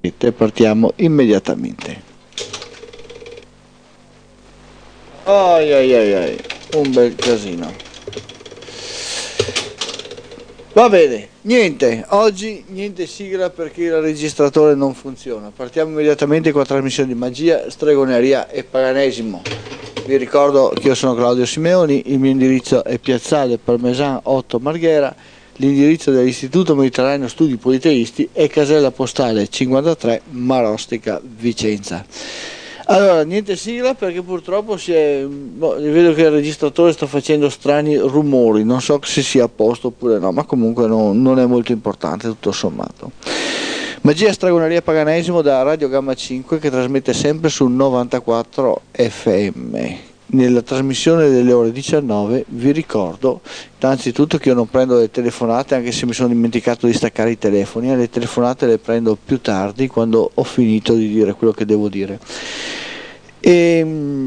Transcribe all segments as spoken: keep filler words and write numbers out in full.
Partiamo immediatamente. Ai ai ai ai, un bel casino. Va bene, niente, oggi niente sigla perché il registratore non funziona. Partiamo immediatamente con la trasmissione di magia, stregoneria e paganesimo. Vi ricordo che io sono Claudio Simeoni, il mio indirizzo è Piazzale Parmesan otto Marghera, l'indirizzo dell'Istituto Mediterraneo Studi Politeisti è casella postale cinquantatré Marostica Vicenza. Allora, niente sigla perché purtroppo si è, boh, vedo che il registratore sta facendo strani rumori, non so se sia a posto oppure no, ma comunque no, non è molto importante tutto sommato. Magia, stregoneria e paganesimo da Radio Gamma cinque che trasmette sempre sul novantaquattro F M. Nella trasmissione delle ore diciannove vi ricordo innanzitutto che io non prendo le telefonate, anche se mi sono dimenticato di staccare i telefoni, le telefonate le prendo più tardi quando ho finito di dire quello che devo dire. E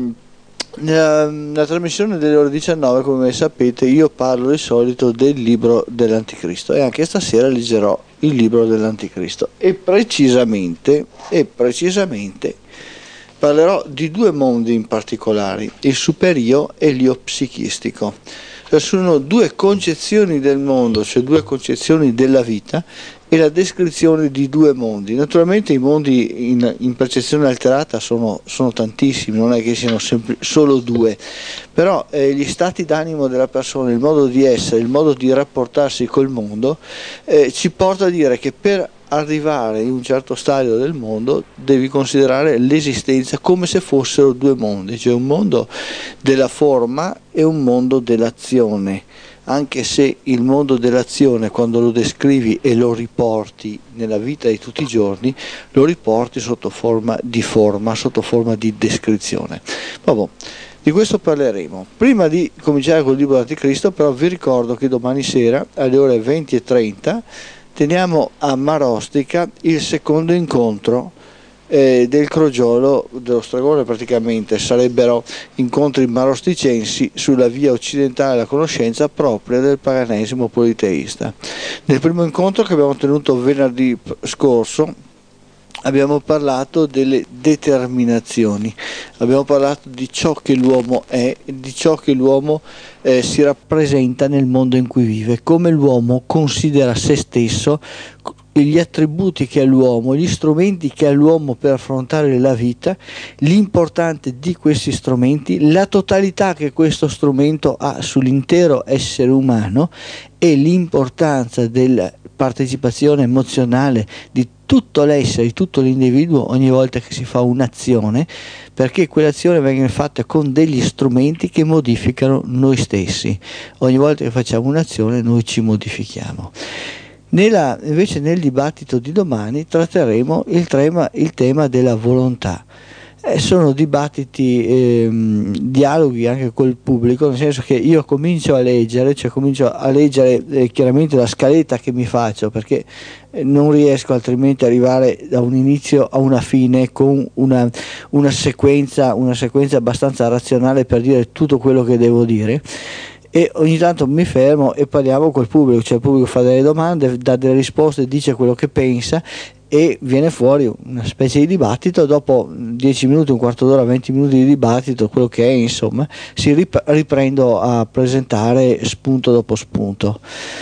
nella, nella trasmissione delle ore diciannove, come sapete, io parlo di solito del libro dell'Anticristo e anche stasera leggerò il libro dell'Anticristo e precisamente e precisamente parlerò di due mondi in particolare, il superio e l'io psichistico. Cioè sono due concezioni del mondo, cioè due concezioni della vita e la descrizione di due mondi. Naturalmente i mondi in, in percezione alterata sono, sono tantissimi, non è che siano sempre, solo due, però eh, gli stati d'animo della persona, il modo di essere, il modo di rapportarsi col mondo eh, ci porta a dire che per arrivare in un certo stadio del mondo devi considerare l'esistenza come se fossero due mondi, cioè un mondo della forma e un mondo dell'azione, anche se il mondo dell'azione quando lo descrivi e lo riporti nella vita di tutti i giorni lo riporti sotto forma di forma, sotto forma di descrizione. Vabbè, di questo parleremo. Prima di cominciare col libro dell'Anticristo però vi ricordo che domani sera alle ore venti e trenta teniamo a Marostica il secondo incontro eh, del crogiolo dello stregone, praticamente sarebbero incontri marosticensi sulla via occidentale della conoscenza propria del paganesimo politeista. Nel primo incontro che abbiamo tenuto venerdì scorso abbiamo parlato delle determinazioni, abbiamo parlato di ciò che l'uomo è, di ciò che l'uomo eh, si rappresenta nel mondo in cui vive, come l'uomo considera se stesso, gli attributi che ha l'uomo, gli strumenti che ha l'uomo per affrontare la vita, l'importante di questi strumenti, la totalità che questo strumento ha sull'intero essere umano e l'importanza della partecipazione emozionale di tutto l'essere, di tutto l'individuo ogni volta che si fa un'azione, perché quell'azione venga fatta con degli strumenti che modificano noi stessi. Ogni volta che facciamo un'azione noi ci modifichiamo. Nella, invece nel dibattito di domani tratteremo il tema, il tema della volontà. Eh, sono dibattiti, ehm, dialoghi anche col pubblico, nel senso che io comincio a leggere, cioè comincio a leggere eh, chiaramente la scaletta che mi faccio, perché eh, non riesco altrimenti ad arrivare da un inizio a una fine con una, una sequenza, una sequenza abbastanza razionale per dire tutto quello che devo dire. E ogni tanto mi fermo e parliamo col pubblico, cioè il pubblico fa delle domande, dà delle risposte, dice quello che pensa e viene fuori una specie di dibattito. Dopo dieci minuti, un quarto d'ora, venti minuti di dibattito, quello che è, insomma, si rip- riprendo a presentare spunto dopo spunto.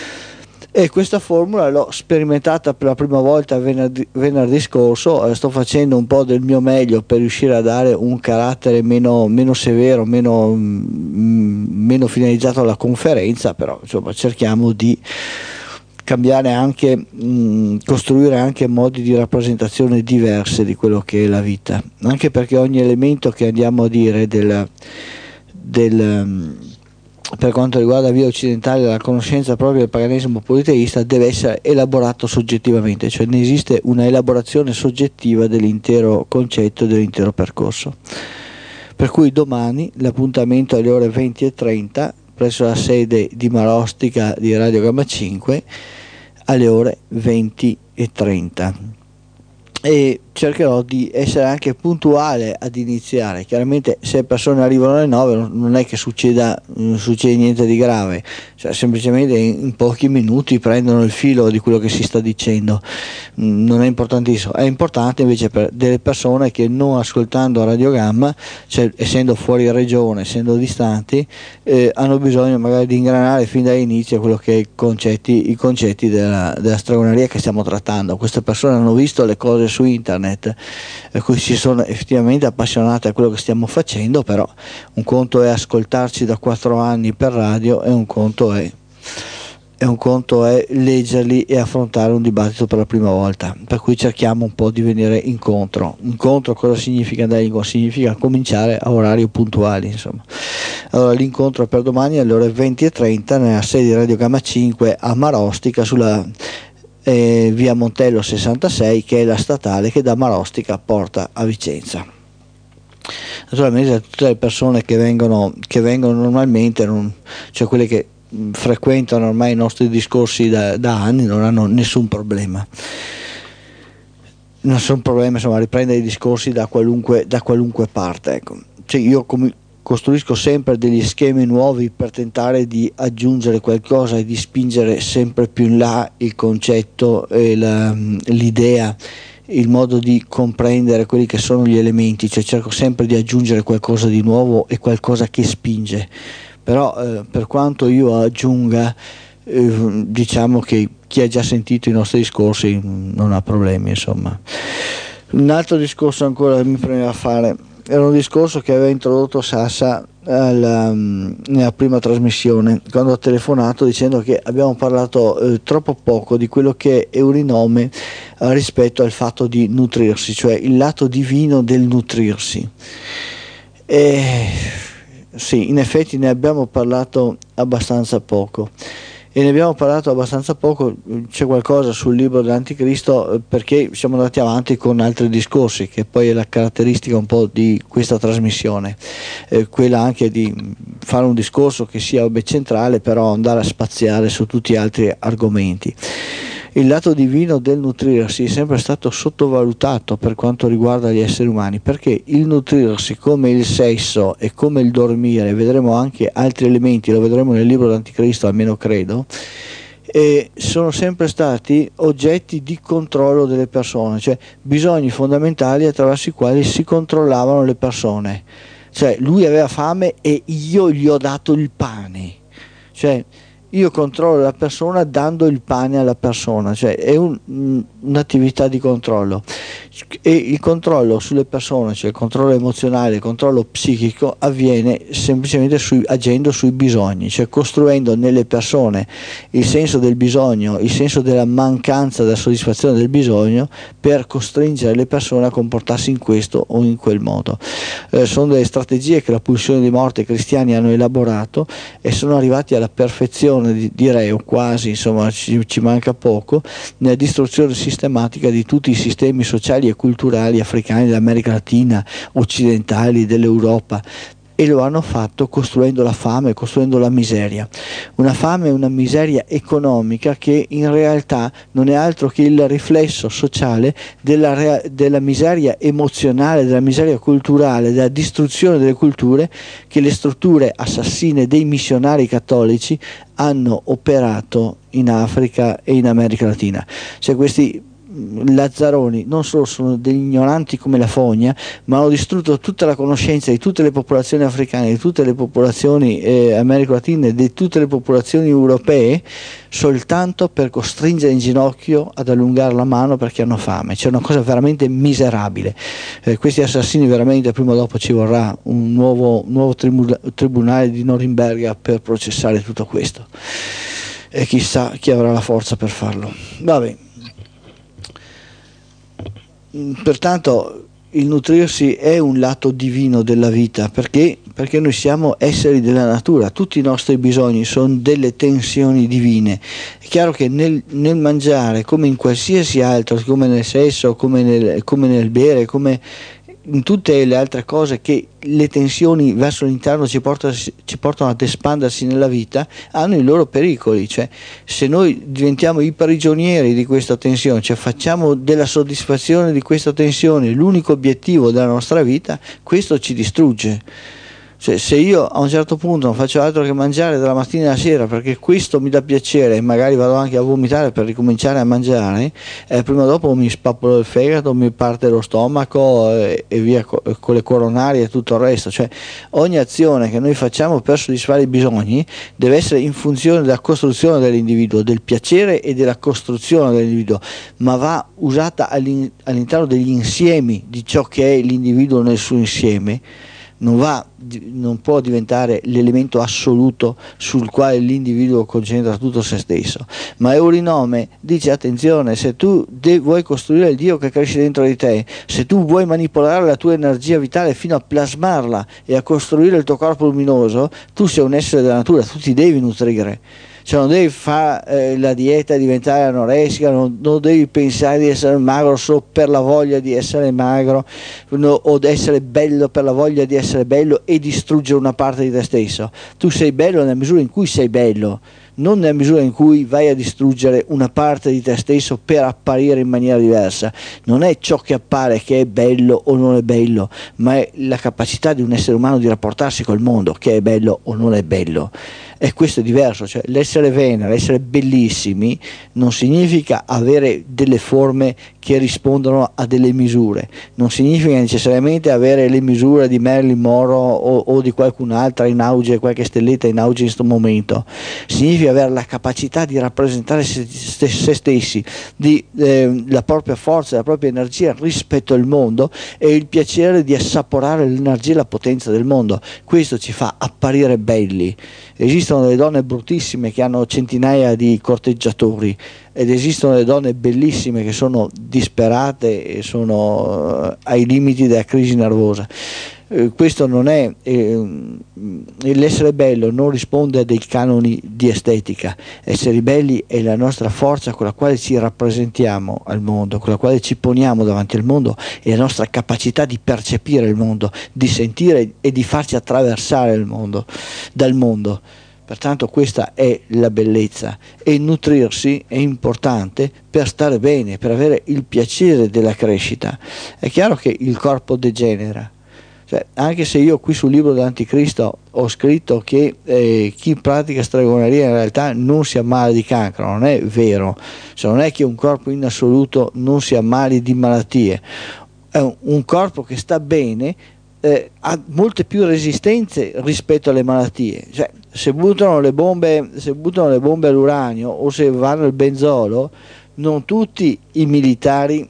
E questa formula l'ho sperimentata per la prima volta venerdì, venerdì scorso, eh, sto facendo un po' del mio meglio per riuscire a dare un carattere meno, meno severo, meno, mm, meno finalizzato alla conferenza, però insomma cerchiamo di cambiare anche, mh, costruire anche modi di rappresentazione diverse di quello che è la vita, anche perché ogni elemento che andiamo a dire del, del per quanto riguarda la via occidentale della conoscenza propria del paganesimo politeista deve essere elaborato soggettivamente, cioè ne esiste una elaborazione soggettiva dell'intero concetto, dell'intero percorso. Per cui domani l'appuntamento alle ore venti e trenta presso la sede di Marostica di Radio Gamma cinque alle ore venti e trenta. E cercherò di essere anche puntuale ad iniziare. Chiaramente se le persone arrivano alle nove non è che succeda, non succede niente di grave, cioè semplicemente in, in pochi minuti prendono il filo di quello che si sta dicendo. Non è importantissimo, è importante invece per delle persone che non ascoltando Radio Gamma, cioè essendo fuori regione, essendo distanti, eh, hanno bisogno magari di ingranare fin dall'inizio quello che è i concetti, i concetti della, della stregoneria che stiamo trattando. Queste persone hanno visto le cose su internet, a cui si sono effettivamente appassionate a quello che stiamo facendo, però un conto è ascoltarci da quattro anni per radio e un conto è, e un conto è leggerli e affrontare un dibattito per la prima volta, per cui cerchiamo un po' di venire incontro. Incontro cosa significa andare incontro? Significa cominciare a orari puntuali, insomma. Allora l'incontro è per domani alle ore venti e trenta nella sede di Radio Gamma cinque a Marostica, sulla Eh, via Montello sessantasei, che è la statale che da Marostica porta a Vicenza. Naturalmente tutte le persone che vengono, che vengono normalmente, non, cioè quelle che mh, frequentano ormai i nostri discorsi da, da anni, non hanno nessun problema. Nessun problema, insomma, riprendere i discorsi da qualunque, da qualunque parte. Ecco. Cioè io come costruisco sempre degli schemi nuovi per tentare di aggiungere qualcosa e di spingere sempre più in là il concetto, e la, l'idea, il modo di comprendere quelli che sono gli elementi, cioè cerco sempre di aggiungere qualcosa di nuovo e qualcosa che spinge, però eh, per quanto io aggiunga, eh, diciamo che chi ha già sentito i nostri discorsi non ha problemi, insomma. Un altro discorso ancora che mi premeva fare era un discorso che aveva introdotto Sassa alla, nella prima trasmissione, quando ho telefonato dicendo che abbiamo parlato eh, troppo poco di quello che è Eurinome eh, rispetto al fatto di nutrirsi, cioè il lato divino del nutrirsi. E, sì, in effetti ne abbiamo parlato abbastanza poco. E ne abbiamo parlato abbastanza poco, c'è qualcosa sul libro dell'Anticristo perché siamo andati avanti con altri discorsi, che poi è la caratteristica un po' di questa trasmissione, eh, quella anche di fare un discorso che sia centrale, però andare a spaziare su tutti gli altri argomenti. Il lato divino del nutrirsi è sempre stato sottovalutato per quanto riguarda gli esseri umani, perché il nutrirsi, come il sesso e come il dormire, vedremo anche altri elementi, lo vedremo nel libro d'Anticristo, almeno credo, e sono sempre stati oggetti di controllo delle persone, cioè bisogni fondamentali attraverso i quali si controllavano le persone. Cioè lui aveva fame e io gli ho dato il pane, cioè io controllo la persona dando il pane alla persona, cioè è un, un'attività di controllo, e il controllo sulle persone, cioè il controllo emozionale, il controllo psichico avviene semplicemente sui, agendo sui bisogni, cioè costruendo nelle persone il senso del bisogno, il senso della mancanza della soddisfazione del bisogno, per costringere le persone a comportarsi in questo o in quel modo. Eh, sono delle strategie che la pulsione di morte i cristiani hanno elaborato e sono arrivati alla perfezione, direi, o quasi, insomma ci, ci manca poco, nella distruzione sistematica di tutti i sistemi sociali e culturali africani, dell'America Latina, occidentali, dell'Europa, e lo hanno fatto costruendo la fame, costruendo la miseria, una fame e una miseria economica che in realtà non è altro che il riflesso sociale della, rea- della miseria emozionale, della miseria culturale, della distruzione delle culture che le strutture assassine dei missionari cattolici hanno operato in Africa e in America Latina. Cioè questi lazzaroni non solo sono degli ignoranti come la fogna, ma hanno distrutto tutta la conoscenza di tutte le popolazioni africane, di tutte le popolazioni eh, americo-latine e di tutte le popolazioni europee, soltanto per costringere in ginocchio ad allungare la mano perché hanno fame. C'è una cosa veramente miserabile. Eh, questi assassini veramente prima o dopo ci vorrà un nuovo, nuovo tribu- tribunale di Norimberga per processare tutto questo, e chissà chi avrà la forza per farlo. Vabbè. Pertanto il nutrirsi è un lato divino della vita, perché? Perché noi siamo esseri della natura, tutti i nostri bisogni sono delle tensioni divine. È chiaro che nel, nel mangiare, come in qualsiasi altro, come nel sesso, come nel, come nel bere, come in tutte le altre cose che le tensioni verso l'interno ci portano, ci portano ad espandersi nella vita, hanno i loro pericoli. Cioè, se noi diventiamo i prigionieri di questa tensione, cioè facciamo della soddisfazione di questa tensione l'unico obiettivo della nostra vita, questo ci distrugge. Cioè, se io a un certo punto non faccio altro che mangiare dalla mattina alla sera perché questo mi dà piacere e magari vado anche a vomitare per ricominciare a mangiare, eh, prima o dopo mi spappolo il fegato, mi parte lo stomaco eh, e via co- con le coronarie e tutto il resto. Cioè, ogni azione che noi facciamo per soddisfare i bisogni deve essere in funzione della costruzione dell'individuo, del piacere e della costruzione dell'individuo, ma va usata all'in- all'interno degli insiemi di ciò che è l'individuo nel suo insieme. Non, va, non può diventare l'elemento assoluto sul quale l'individuo concentra tutto se stesso. Ma Eurinome dice: attenzione, se tu de- vuoi costruire il Dio che cresce dentro di te, se tu vuoi manipolare la tua energia vitale fino a plasmarla e a costruire il tuo corpo luminoso, tu sei un essere della natura, tu ti devi nutrire. Cioè, non devi fare eh, la dieta e diventare anoressica, non, non devi pensare di essere magro solo per la voglia di essere magro, no, o di essere bello per la voglia di essere bello e distruggere una parte di te stesso. Tu sei bello nella misura in cui sei bello, non nella misura in cui vai a distruggere una parte di te stesso per apparire in maniera diversa. Non è ciò che appare che è bello o non è bello, ma è la capacità di un essere umano di rapportarsi col mondo che è bello o non è bello. E questo è diverso. Cioè, l'essere Venere, essere bellissimi, non significa avere delle forme che rispondono a delle misure, non significa necessariamente avere le misure di Marilyn Monroe o, o di qualcun'altra in auge, qualche stelletta in auge in questo momento. Significa avere la capacità di rappresentare se, se, se stessi, di, eh, la propria forza, la propria energia rispetto al mondo e il piacere di assaporare l'energia e la potenza del mondo. Questo ci fa apparire belli. Esistono delle donne bruttissime che hanno centinaia di corteggiatori ed esistono delle donne bellissime che sono disperate e sono uh, ai limiti della crisi nervosa. Uh, questo non è eh, l'essere bello non risponde a dei canoni di estetica. Essere belli è la nostra forza con la quale ci rappresentiamo al mondo, con la quale ci poniamo davanti al mondo, e la nostra capacità di percepire il mondo, di sentire e di farci attraversare il mondo, dal mondo. Pertanto questa è la bellezza, e nutrirsi è importante per stare bene, per avere il piacere della crescita. È chiaro che il corpo degenera, cioè, anche se io qui sul libro dell'Anticristo ho scritto che eh, chi pratica stregoneria in realtà non si ammala di cancro, non è vero. Cioè, non è che un corpo in assoluto non si ammali di malattie, è un, un corpo che sta bene eh, ha molte più resistenze rispetto alle malattie. Cioè, se buttano le bombe, se buttano le bombe all'uranio o se vanno il benzolo, non tutti i militari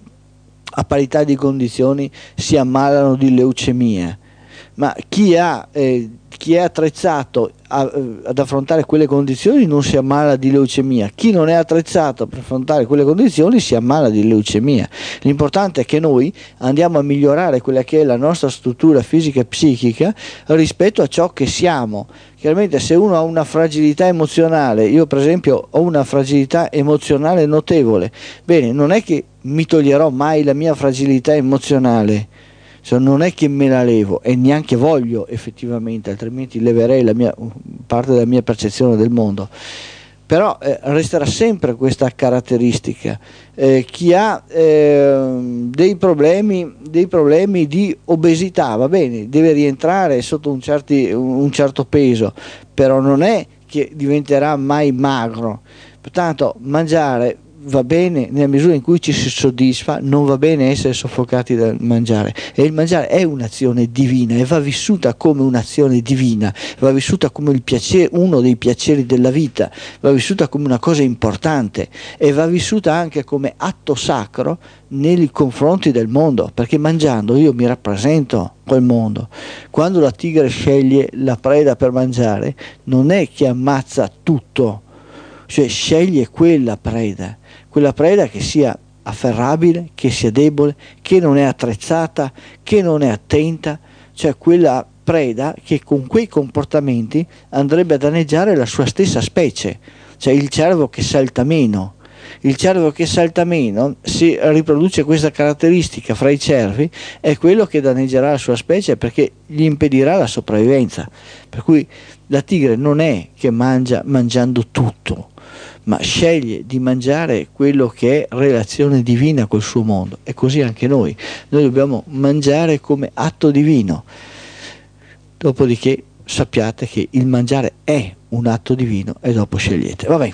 a parità di condizioni si ammalano di leucemia, ma chi, ha, eh, chi è attrezzato a, eh, ad affrontare quelle condizioni non si ammala di leucemia, chi non è attrezzato per affrontare quelle condizioni si ammala di leucemia. L'importante è che noi andiamo a migliorare quella che è la nostra struttura fisica e psichica rispetto a ciò che siamo. Chiaramente, se uno ha una fragilità emozionale, io per esempio ho una fragilità emozionale notevole, bene, non è che mi toglierò mai la mia fragilità emozionale, cioè, non è che me la levo e neanche voglio effettivamente, altrimenti leverei la mia, parte della mia percezione del mondo. Però eh, resterà sempre questa caratteristica. Eh, chi ha eh, dei problemi, dei problemi di obesità, va bene, deve rientrare sotto un, certi, un certo peso, però non è che diventerà mai magro. Pertanto mangiare va bene nella misura in cui ci si soddisfa, non va bene essere soffocati dal mangiare, e il mangiare è un'azione divina e va vissuta come un'azione divina, va vissuta come il piacere, uno dei piaceri della vita, va vissuta come una cosa importante e va vissuta anche come atto sacro nei confronti del mondo, perché mangiando io mi rappresento quel mondo. Quando la tigre sceglie la preda per mangiare, non è che ammazza tutto, cioè sceglie quella preda, quella preda che sia afferrabile, che sia debole, che non è attrezzata, che non è attenta, cioè quella preda che con quei comportamenti andrebbe a danneggiare la sua stessa specie, cioè il cervo che salta meno. Il cervo che salta meno, si riproduce questa caratteristica fra i cervi, è quello che danneggerà la sua specie perché gli impedirà la sopravvivenza. Per cui la tigre non è che mangia mangiando tutto, ma sceglie di mangiare quello che è relazione divina col suo mondo. E così anche noi. Noi dobbiamo mangiare come atto divino. Dopodiché sappiate che il mangiare è un atto divino e dopo scegliete. Vabbè.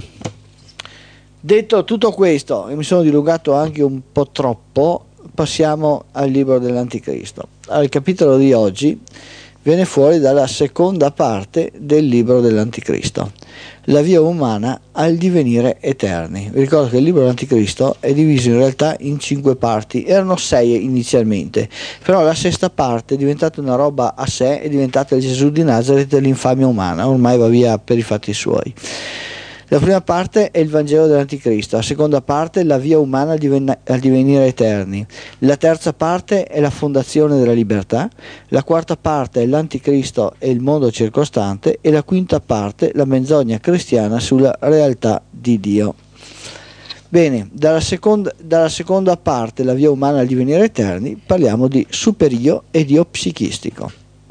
Detto tutto questo, e mi sono dilungato anche un po' troppo, passiamo al libro dell'Anticristo. Al capitolo di oggi viene fuori dalla seconda parte del libro dell'Anticristo, la via umana al divenire eterni. Vi ricordo che il libro dell'Anticristo è diviso in realtà in cinque parti, erano sei inizialmente, però la sesta parte è diventata una roba a sé, è diventata il Gesù di Nazareth e l'infamia umana, ormai va via per i fatti suoi. La prima parte è il Vangelo dell'Anticristo, la seconda parte è la via umana al, diven- al divenire eterni, la terza parte è la fondazione della libertà, la quarta parte è l'Anticristo e il mondo circostante e la quinta parte la menzogna cristiana sulla realtà di Dio. Bene, dalla seconda, dalla seconda parte, la via umana al divenire eterni, parliamo di superio e dio psichistico.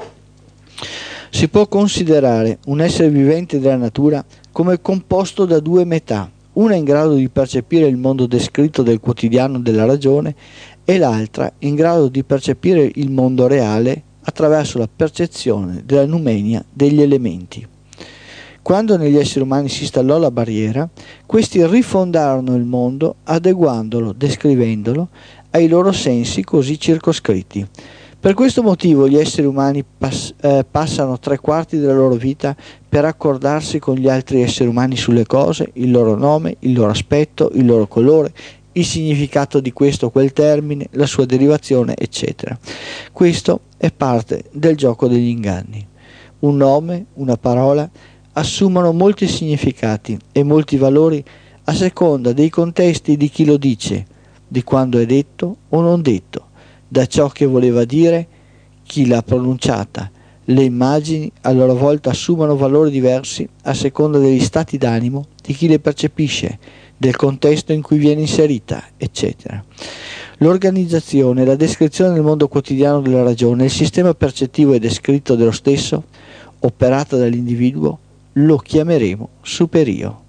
Si può considerare un essere vivente della natura come composto da due metà, una in grado di percepire il mondo descritto del quotidiano della ragione e l'altra in grado di percepire il mondo reale attraverso la percezione della numenia degli elementi. Quando negli esseri umani si installò la barriera, questi rifondarono il mondo adeguandolo, descrivendolo ai loro sensi così circoscritti. Per questo motivo gli esseri umani pass- eh, passano tre quarti della loro vita per accordarsi con gli altri esseri umani sulle cose, il loro nome, il loro aspetto, il loro colore, il significato di questo o quel termine, la sua derivazione, eccetera. Questo è parte del gioco degli inganni. Un nome, una parola, assumono molti significati e molti valori a seconda dei contesti di chi lo dice, di quando è detto o non detto, da ciò che voleva dire chi l'ha pronunciata. Le immagini a loro volta assumono valori diversi a seconda degli stati d'animo di chi le percepisce, del contesto in cui viene inserita, eccetera. L'organizzazione, la descrizione del mondo quotidiano della ragione, il sistema percettivo e descritto dello stesso, operata dall'individuo, lo chiameremo superio.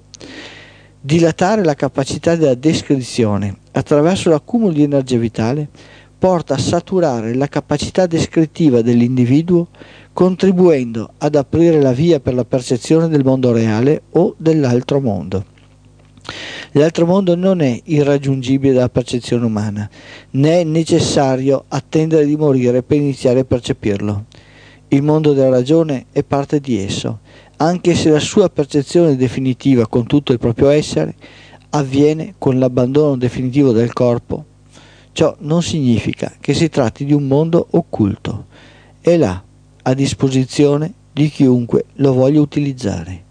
Dilatare la capacità della descrizione attraverso l'accumulo di energia vitale porta a saturare la capacità descrittiva dell'individuo, contribuendo ad aprire la via per la percezione del mondo reale o dell'altro mondo. L'altro mondo non è irraggiungibile dalla percezione umana, né è necessario attendere di morire per iniziare a percepirlo. Il mondo della ragione è parte di esso, anche se la sua percezione definitiva con tutto il proprio essere avviene con l'abbandono definitivo del corpo. Ciò non significa che si tratti di un mondo occulto, è là, a disposizione di chiunque lo voglia utilizzare.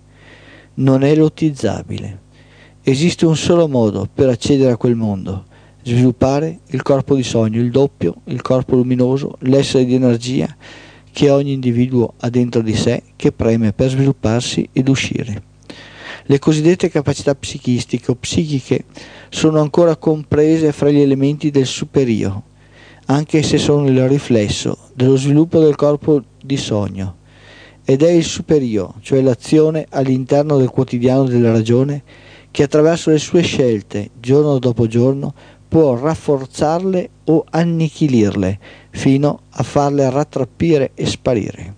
Non è lotizzabile. Esiste un solo modo per accedere a quel mondo: sviluppare il corpo di sogno, il doppio, il corpo luminoso, l'essere di energia che ogni individuo ha dentro di sé, che preme per svilupparsi ed uscire. Le cosiddette capacità psichistiche o psichiche sono ancora comprese fra gli elementi del superio, anche se sono il riflesso dello sviluppo del corpo di sogno, ed è il superio, cioè l'azione all'interno del quotidiano della ragione, che attraverso le sue scelte, giorno dopo giorno, può rafforzarle o annichilirle, fino a farle rattrappire e sparire.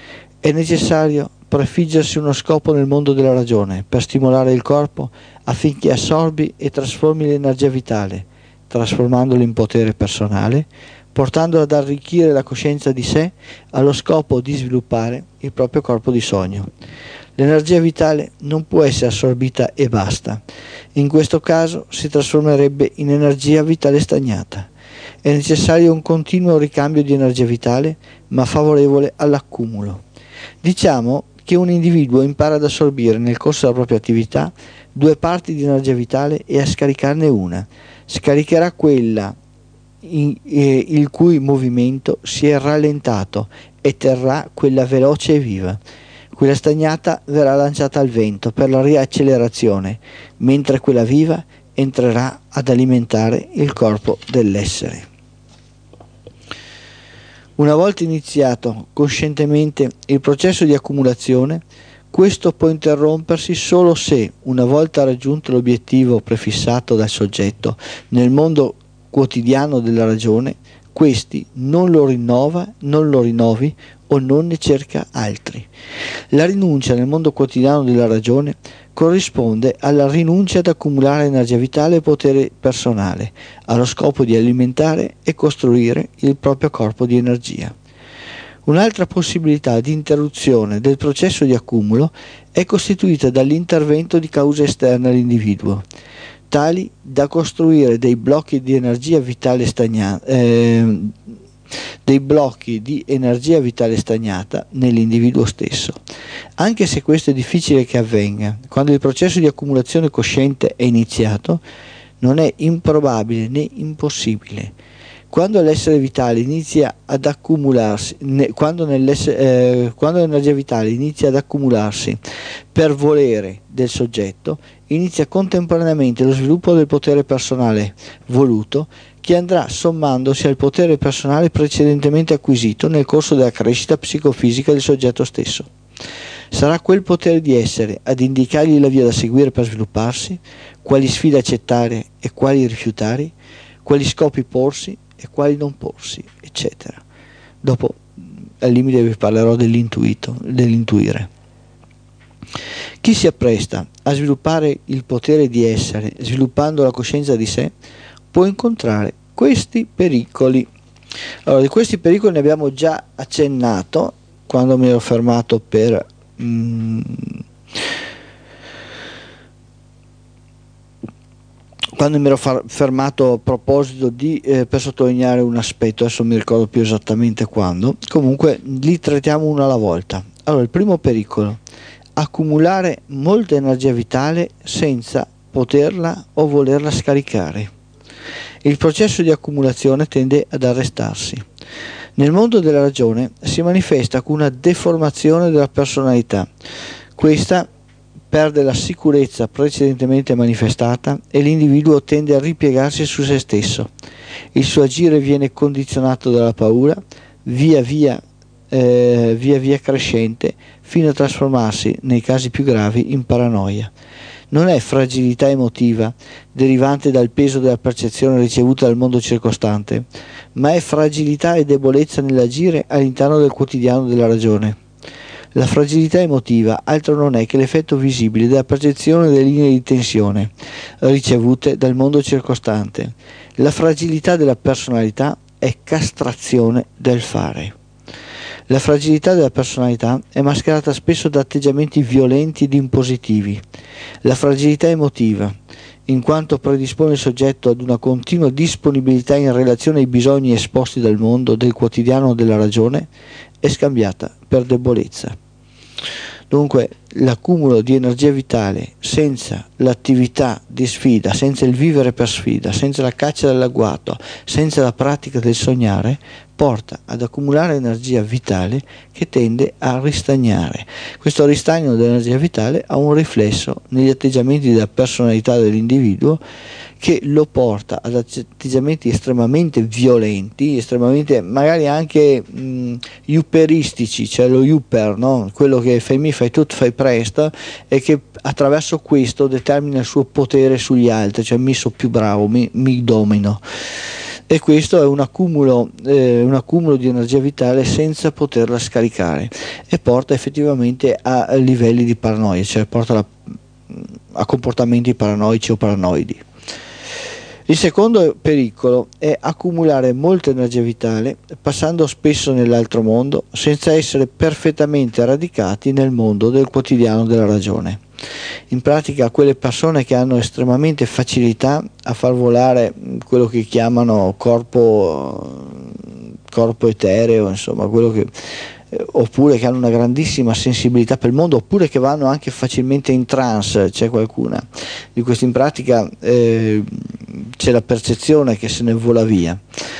È necessario prefiggersi uno scopo nel mondo della ragione per stimolare il corpo affinché assorbi e trasformi l'energia vitale, trasformandolo in potere personale, portandolo ad arricchire la coscienza di sé allo scopo di sviluppare il proprio corpo di sogno. L'energia vitale non può essere assorbita e basta. In questo caso si trasformerebbe in energia vitale stagnata. È necessario un continuo ricambio di energia vitale, ma favorevole all'accumulo. Diciamo che un individuo impara ad assorbire nel corso della propria attività due parti di energia vitale e a scaricarne una. Scaricherà quella in, eh, il cui movimento si è rallentato e terrà quella veloce e viva. Quella stagnata verrà lanciata al vento per la riaccelerazione, mentre quella viva entrerà ad alimentare il corpo dell'essere. Una volta iniziato coscientemente il processo di accumulazione, questo può interrompersi solo se, una volta raggiunto l'obiettivo prefissato dal soggetto nel mondo quotidiano della ragione, questi non lo rinnova, non lo rinnovi o non ne cerca altri. La rinuncia nel mondo quotidiano della ragione corrisponde alla rinuncia ad accumulare energia vitale e potere personale, allo scopo di alimentare e costruire il proprio corpo di energia. Un'altra possibilità di interruzione del processo di accumulo è costituita dall'intervento di cause esterne all'individuo, tali da costruire dei blocchi di energia vitale stagnata, eh, dei blocchi di energia vitale stagnata nell'individuo stesso. Anche se questo è difficile che avvenga, quando il processo di accumulazione cosciente è iniziato, non è improbabile né impossibile. Quando l'essere vitale inizia ad accumularsi, ne, quando, eh, quando l'energia vitale inizia ad accumularsi per volere del soggetto, inizia contemporaneamente lo sviluppo del potere personale voluto, che andrà sommandosi al potere personale precedentemente acquisito nel corso della crescita psicofisica del soggetto stesso. Sarà quel potere di essere ad indicargli la via da seguire per svilupparsi, quali sfide accettare e quali rifiutare, quali scopi porsi e quali non porsi, eccetera. Dopo, al limite, vi parlerò dell'intuito, dell'intuire. Chi si appresta a sviluppare il potere di essere, sviluppando la coscienza di sé, può incontrare questi pericoli. Allora, di questi pericoli ne abbiamo già accennato quando mi ero fermato per mm, quando mi ero far, fermato a proposito di eh, per sottolineare un aspetto, adesso non mi ricordo più esattamente quando, comunque li trattiamo uno alla volta. Allora, il primo pericolo: accumulare molta energia vitale senza poterla o volerla scaricare. Il processo di accumulazione tende ad arrestarsi. Nel mondo della ragione si manifesta con una deformazione della personalità. Questa perde la sicurezza precedentemente manifestata e l'individuo tende a ripiegarsi su se stesso. Il suo agire viene condizionato dalla paura, via via, eh, via via crescente, fino a trasformarsi, nei casi più gravi, in paranoia. Non è fragilità emotiva derivante dal peso della percezione ricevuta dal mondo circostante, ma è fragilità e debolezza nell'agire all'interno del quotidiano della ragione. La fragilità emotiva altro non è che l'effetto visibile della percezione delle linee di tensione ricevute dal mondo circostante. La fragilità della personalità è castrazione del fare. La fragilità della personalità è mascherata spesso da atteggiamenti violenti ed impositivi. La fragilità emotiva, in quanto predispone il soggetto ad una continua disponibilità in relazione ai bisogni esposti dal mondo, del quotidiano della ragione, è scambiata per debolezza. Dunque, l'accumulo di energia vitale senza l'attività di sfida, senza il vivere per sfida, senza la caccia dell'agguato, senza la pratica del sognare, porta ad accumulare energia vitale che tende a ristagnare. Questo ristagno dell'energia vitale ha un riflesso negli atteggiamenti della personalità dell'individuo, che lo porta ad atteggiamenti estremamente violenti, estremamente magari anche mh, iuperistici, cioè lo iuper, no? Quello che fai mi, fai tutto, fai presto, e che attraverso questo determina il suo potere sugli altri, cioè mi so più bravo, mi, mi domino. E questo è un accumulo, eh, un accumulo di energia vitale senza poterla scaricare, e porta effettivamente a, a livelli di paranoia, cioè porta la, a comportamenti paranoici o paranoidi. Il secondo pericolo è accumulare molta energia vitale passando spesso nell'altro mondo senza essere perfettamente radicati nel mondo del quotidiano della ragione. In pratica, quelle persone che hanno estremamente facilità a far volare quello che chiamano corpo, corpo etereo, insomma, quello che oppure che hanno una grandissima sensibilità per il mondo, oppure che vanno anche facilmente in trance. C'è qualcuna di questi, in pratica eh, c'è la percezione che se ne vola via,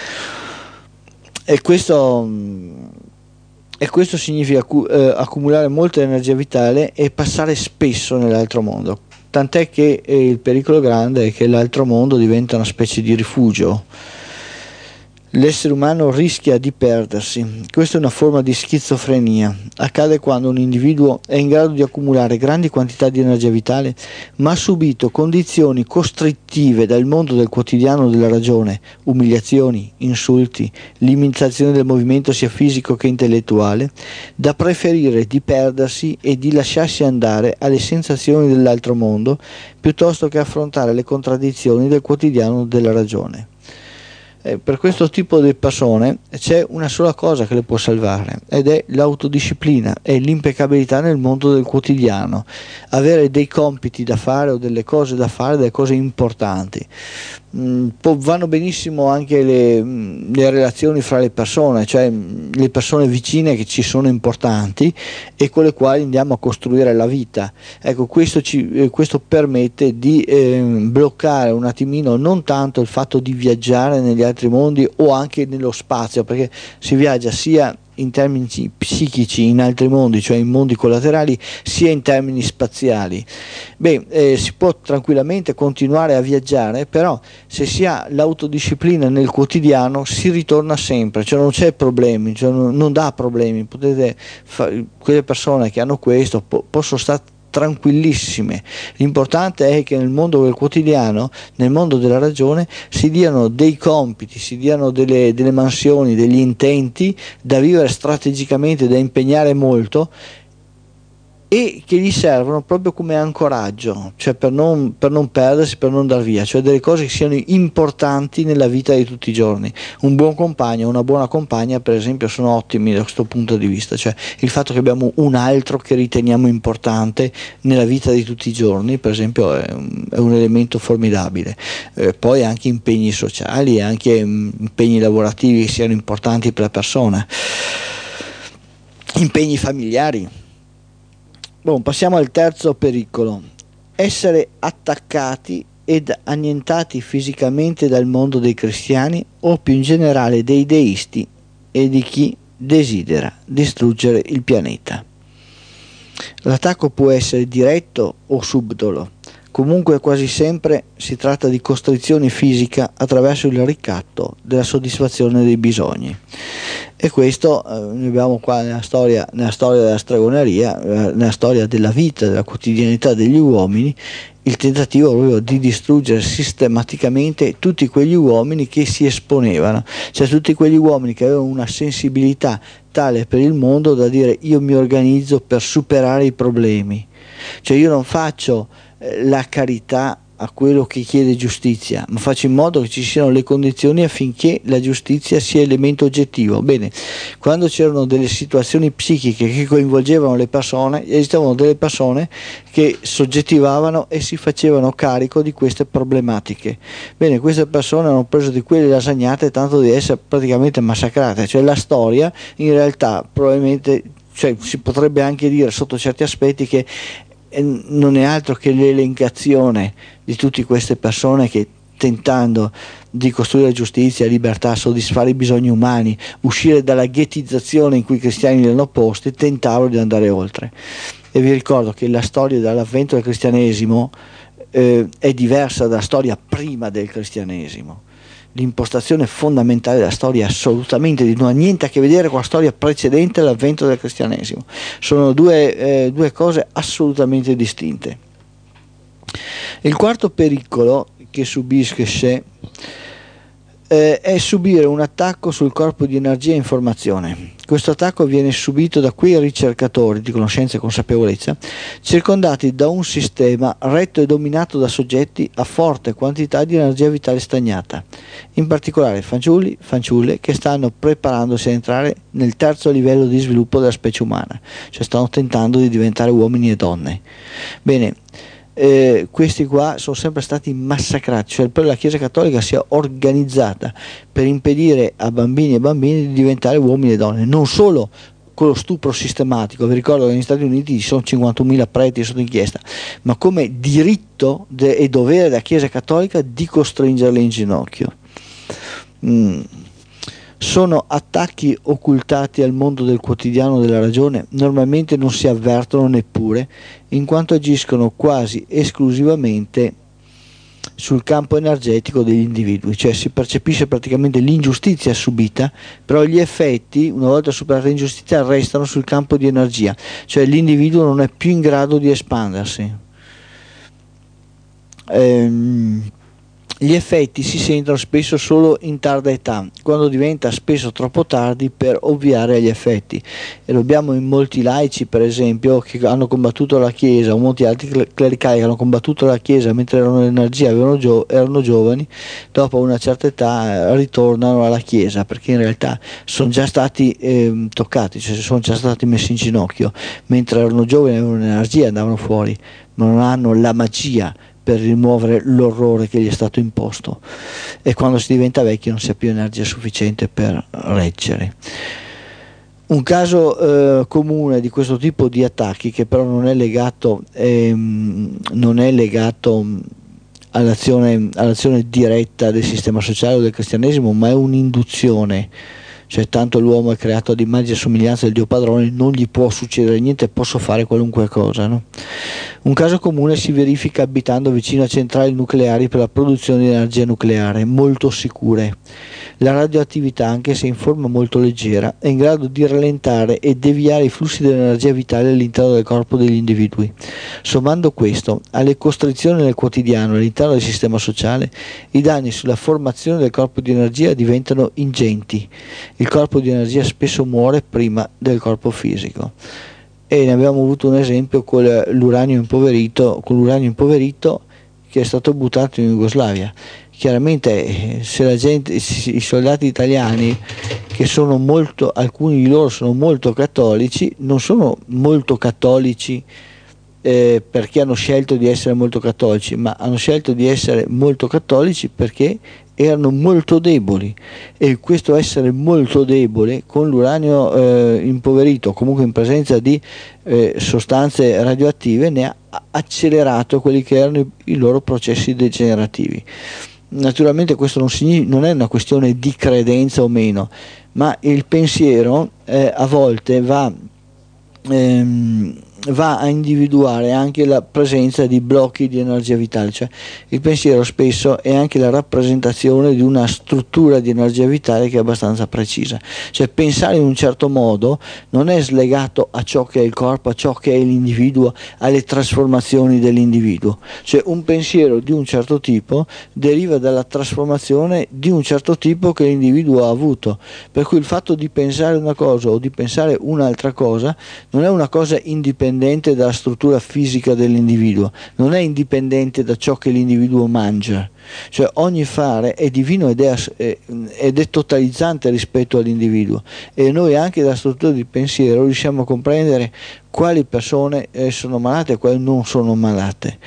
e questo, e questo significa eh, accumulare molta energia vitale e passare spesso nell'altro mondo. tant'è che eh, il pericolo grande è che l'altro mondo diventa una specie di rifugio. L'essere umano rischia di perdersi. Questa è una forma di schizofrenia. Accade quando un individuo è in grado di accumulare grandi quantità di energia vitale, ma ha subito condizioni costrittive dal mondo del quotidiano della ragione, umiliazioni, insulti, limitazioni del movimento sia fisico che intellettuale, da preferire di perdersi e di lasciarsi andare alle sensazioni dell'altro mondo, piuttosto che affrontare le contraddizioni del quotidiano della ragione. Eh, per questo tipo di persone c'è una sola cosa che le può salvare, ed è l'autodisciplina e l'impeccabilità nel mondo del quotidiano, avere dei compiti da fare o delle cose da fare, delle cose importanti. Mm, po- vanno benissimo anche le, mm, le relazioni fra le persone, cioè mm, le persone vicine che ci sono importanti e con le quali andiamo a costruire la vita. Ecco, questo, ci, eh, questo permette di eh, bloccare un attimino non tanto il fatto di viaggiare negli altri mondi o anche nello spazio, perché si viaggia sia in termini psichici in altri mondi, cioè in mondi collaterali, sia in termini spaziali. Beh, eh, si può tranquillamente continuare a viaggiare, però se si ha l'autodisciplina nel quotidiano si ritorna sempre, cioè non c'è problemi, cioè non, non dà problemi. Potete fa- quelle persone che hanno questo po- possono stare tranquillissime. L'importante è che nel mondo del quotidiano, nel mondo della ragione, si diano dei compiti, si diano delle, delle mansioni, degli intenti da vivere strategicamente, da impegnare molto, e che gli servono proprio come ancoraggio, cioè per non, per non perdersi, per non dar via, cioè delle cose che siano importanti nella vita di tutti i giorni. Un buon compagno, una buona compagna, per esempio, sono ottimi da questo punto di vista, cioè il fatto che abbiamo un altro che riteniamo importante nella vita di tutti i giorni, per esempio, è un, è un elemento formidabile. Eh, poi anche impegni sociali, anche mh, impegni lavorativi che siano importanti per la persona, impegni familiari. Bon, passiamo al terzo pericolo: essere attaccati ed annientati fisicamente dal mondo dei cristiani o più in generale dei deisti e di chi desidera distruggere il pianeta. L'attacco può essere diretto o subdolo, comunque quasi sempre si tratta di costrizione fisica attraverso il ricatto della soddisfazione dei bisogni. E questo eh, noi abbiamo qua nella storia, nella storia della stregoneria, eh, nella storia della vita, della quotidianità degli uomini, il tentativo proprio di distruggere sistematicamente tutti quegli uomini che si esponevano, cioè tutti quegli uomini che avevano una sensibilità tale per il mondo da dire: io mi organizzo per superare i problemi, cioè io non faccio eh, la carità a quello che chiede giustizia, ma faccio in modo che ci siano le condizioni affinché la giustizia sia elemento oggettivo. Bene, quando c'erano delle situazioni psichiche che coinvolgevano le persone, esistevano delle persone che soggettivavano e si facevano carico di queste problematiche. Bene, queste persone hanno preso di quelle lasagnate tanto di essere praticamente massacrate, cioè la storia in realtà probabilmente, cioè, si potrebbe anche dire sotto certi aspetti che non è altro che l'elencazione di tutte queste persone che, tentando di costruire giustizia, libertà, soddisfare i bisogni umani, uscire dalla ghettizzazione in cui i cristiani li hanno posti, tentavano di andare oltre. E vi ricordo che la storia dell'avvento del cristianesimo eh, è diversa dalla storia prima del cristianesimo. L'impostazione fondamentale della storia assolutamente non ha niente a che vedere con la storia precedente all'avvento del cristianesimo. Sono due, eh, due cose assolutamente distinte. Il quarto pericolo che subisce eh, è subire un attacco sul corpo di energia e informazione. Questo attacco viene subito da quei ricercatori di conoscenza e consapevolezza circondati da un sistema retto e dominato da soggetti a forte quantità di energia vitale stagnata, in particolare fanciulli, fanciulle che stanno preparandosi a entrare nel terzo livello di sviluppo della specie umana, cioè stanno tentando di diventare uomini e donne. Bene, Eh, questi qua sono sempre stati massacrati, cioè la Chiesa Cattolica si è organizzata per impedire a bambini e bambine di diventare uomini e donne, non solo con lo stupro sistematico. Vi ricordo che negli Stati Uniti ci sono cinquantamila preti sotto inchiesta, ma come diritto de- e dovere della Chiesa Cattolica di costringerli in ginocchio. Mm. Sono attacchi occultati al mondo del quotidiano della ragione, normalmente non si avvertono neppure, in quanto agiscono quasi esclusivamente sul campo energetico degli individui, cioè si percepisce praticamente l'ingiustizia subita, però gli effetti, una volta superata l'ingiustizia, restano sul campo di energia, cioè l'individuo non è più in grado di espandersi. Ehm, Gli effetti si sentono spesso solo in tarda età, quando diventa spesso troppo tardi per ovviare agli effetti. E lo abbiamo in molti laici, per esempio, che hanno combattuto la Chiesa, o molti altri clericali che hanno combattuto la Chiesa mentre erano in energia, erano, gio- erano giovani, dopo una certa età eh, ritornano alla Chiesa, perché in realtà sono già stati eh, toccati, cioè sono già stati messi in ginocchio, mentre erano giovani avevano energia, andavano fuori, ma non hanno la magia per rimuovere l'orrore che gli è stato imposto, e quando si diventa vecchi non si ha più energia sufficiente per reggere. Un caso eh, comune di questo tipo di attacchi, che però non è legato, ehm, non è legato all'azione, all'azione diretta del sistema sociale o del cristianesimo, ma è un'induzione, cioè tanto l'uomo è creato ad immagine e somiglianza del Dio padrone, non gli può succedere niente, posso fare qualunque cosa, no? Un caso comune si verifica abitando vicino a centrali nucleari per la produzione di energia nucleare, molto sicure. La radioattività, anche se in forma molto leggera, è in grado di rallentare e deviare i flussi dell'energia vitale all'interno del corpo degli individui. Sommando questo alle costrizioni nel quotidiano all'interno del sistema sociale, i danni sulla formazione del corpo di energia diventano ingenti. Il corpo di energia spesso muore prima del corpo fisico. E ne abbiamo avuto un esempio con l'uranio impoverito, con l'uranio impoverito che è stato buttato in Jugoslavia. Chiaramente se la gente, i soldati italiani, che sono molto, alcuni di loro sono molto cattolici, non sono molto cattolici eh, perché hanno scelto di essere molto cattolici, ma hanno scelto di essere molto cattolici perché erano molto deboli, e questo essere molto debole con l'uranio eh, impoverito, comunque in presenza di eh, sostanze radioattive, ne ha accelerato quelli che erano i, i loro processi degenerativi. Naturalmente questo non, significa, non è una questione di credenza o meno, ma il pensiero eh, a volte va ehm, va a individuare anche la presenza di blocchi di energia vitale, cioè il pensiero spesso è anche la rappresentazione di una struttura di energia vitale che è abbastanza precisa, cioè pensare in un certo modo non è slegato a ciò che è il corpo, a ciò che è l'individuo, alle trasformazioni dell'individuo, cioè un pensiero di un certo tipo deriva dalla trasformazione di un certo tipo che l'individuo ha avuto, per cui il fatto di pensare una cosa o di pensare un'altra cosa non è una cosa indipendente dalla struttura fisica dell'individuo, non è indipendente da ciò che l'individuo mangia, cioè ogni fare è divino ed è, ed è totalizzante rispetto all'individuo, e noi anche dalla struttura di pensiero riusciamo a comprendere quali persone sono malate e quali non sono malate.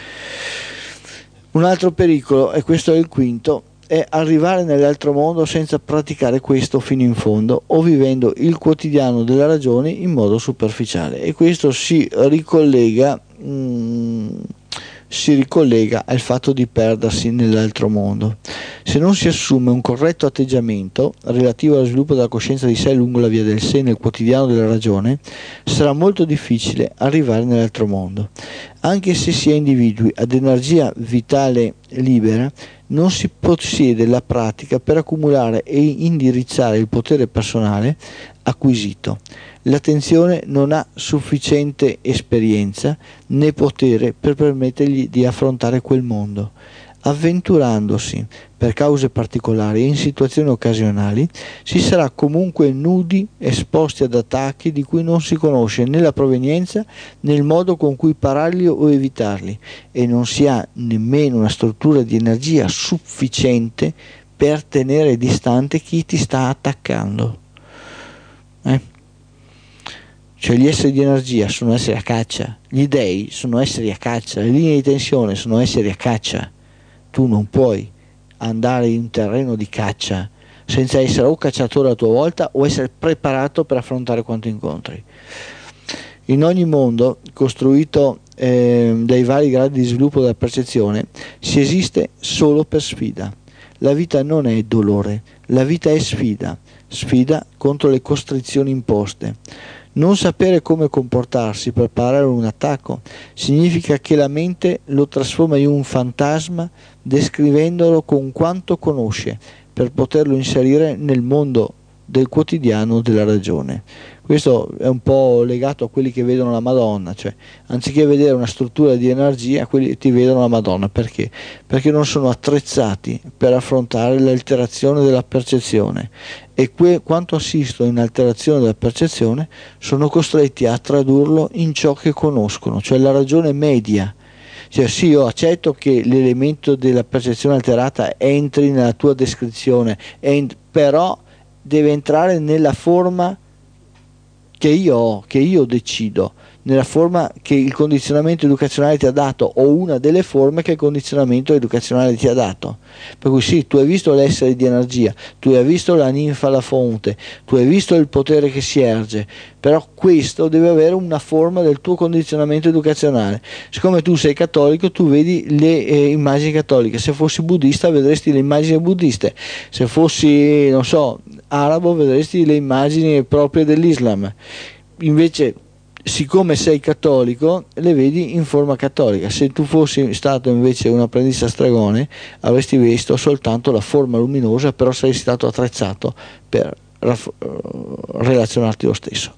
Un altro pericolo, e questo è il quinto, è arrivare nell'altro mondo senza praticare questo fino in fondo, o vivendo il quotidiano della ragione in modo superficiale, e questo si ricollega mm, si ricollega al fatto di perdersi nell'altro mondo. Se non si assume un corretto atteggiamento relativo allo sviluppo della coscienza di sé lungo la via del sé nel quotidiano della ragione, sarà molto difficile arrivare nell'altro mondo. Anche se si è individui ad energia vitale libera, non si possiede la pratica per accumulare e indirizzare il potere personale acquisito. L'attenzione non ha sufficiente esperienza né potere per permettergli di affrontare quel mondo. Avventurandosi per cause particolari e in situazioni occasionali, si sarà comunque nudi, esposti ad attacchi di cui non si conosce né la provenienza né il modo con cui pararli o evitarli, e non si ha nemmeno una struttura di energia sufficiente per tenere distante chi ti sta attaccando. Eh? Cioè gli esseri di energia sono esseri a caccia, gli dei sono esseri a caccia, le linee di tensione sono esseri a caccia. Tu non puoi andare in un terreno di caccia senza essere o cacciatore a tua volta o essere preparato per affrontare quanto incontri. In ogni mondo costruito eh, dai vari gradi di sviluppo della percezione si esiste solo per sfida. La vita non è dolore, la vita è sfida, sfida contro le costrizioni imposte. Non sapere come comportarsi per parare un attacco significa che la mente lo trasforma in un fantasma, descrivendolo con quanto conosce, per poterlo inserire nel mondo del quotidiano della ragione. Questo è un po' legato a quelli che vedono la Madonna, cioè anziché vedere una struttura di energia, quelli ti vedono la Madonna. Perché? Perché non sono attrezzati per affrontare l'alterazione della percezione, e que- quanto assistono in alterazione della percezione sono costretti a tradurlo in ciò che conoscono, cioè la ragione media. Cioè sì, io accetto che l'elemento della percezione alterata entri nella tua descrizione, ent- però deve entrare nella forma che io ho, che io decido, nella forma che il condizionamento educazionale ti ha dato, o una delle forme che il condizionamento educazionale ti ha dato. Per cui sì, tu hai visto l'essere di energia, tu hai visto la ninfa alla fonte, tu hai visto il potere che si erge, però questo deve avere una forma del tuo condizionamento educazionale. Siccome tu sei cattolico, tu vedi le eh, immagini cattoliche. Se fossi buddista vedresti le immagini buddiste, se fossi, non so, arabo vedresti le immagini proprie dell'Islam. Invece, siccome sei cattolico, le vedi in forma cattolica. Se tu fossi stato invece un apprendista stregone, avresti visto soltanto la forma luminosa, però saresti stato attrezzato per raff- relazionarti lo stesso.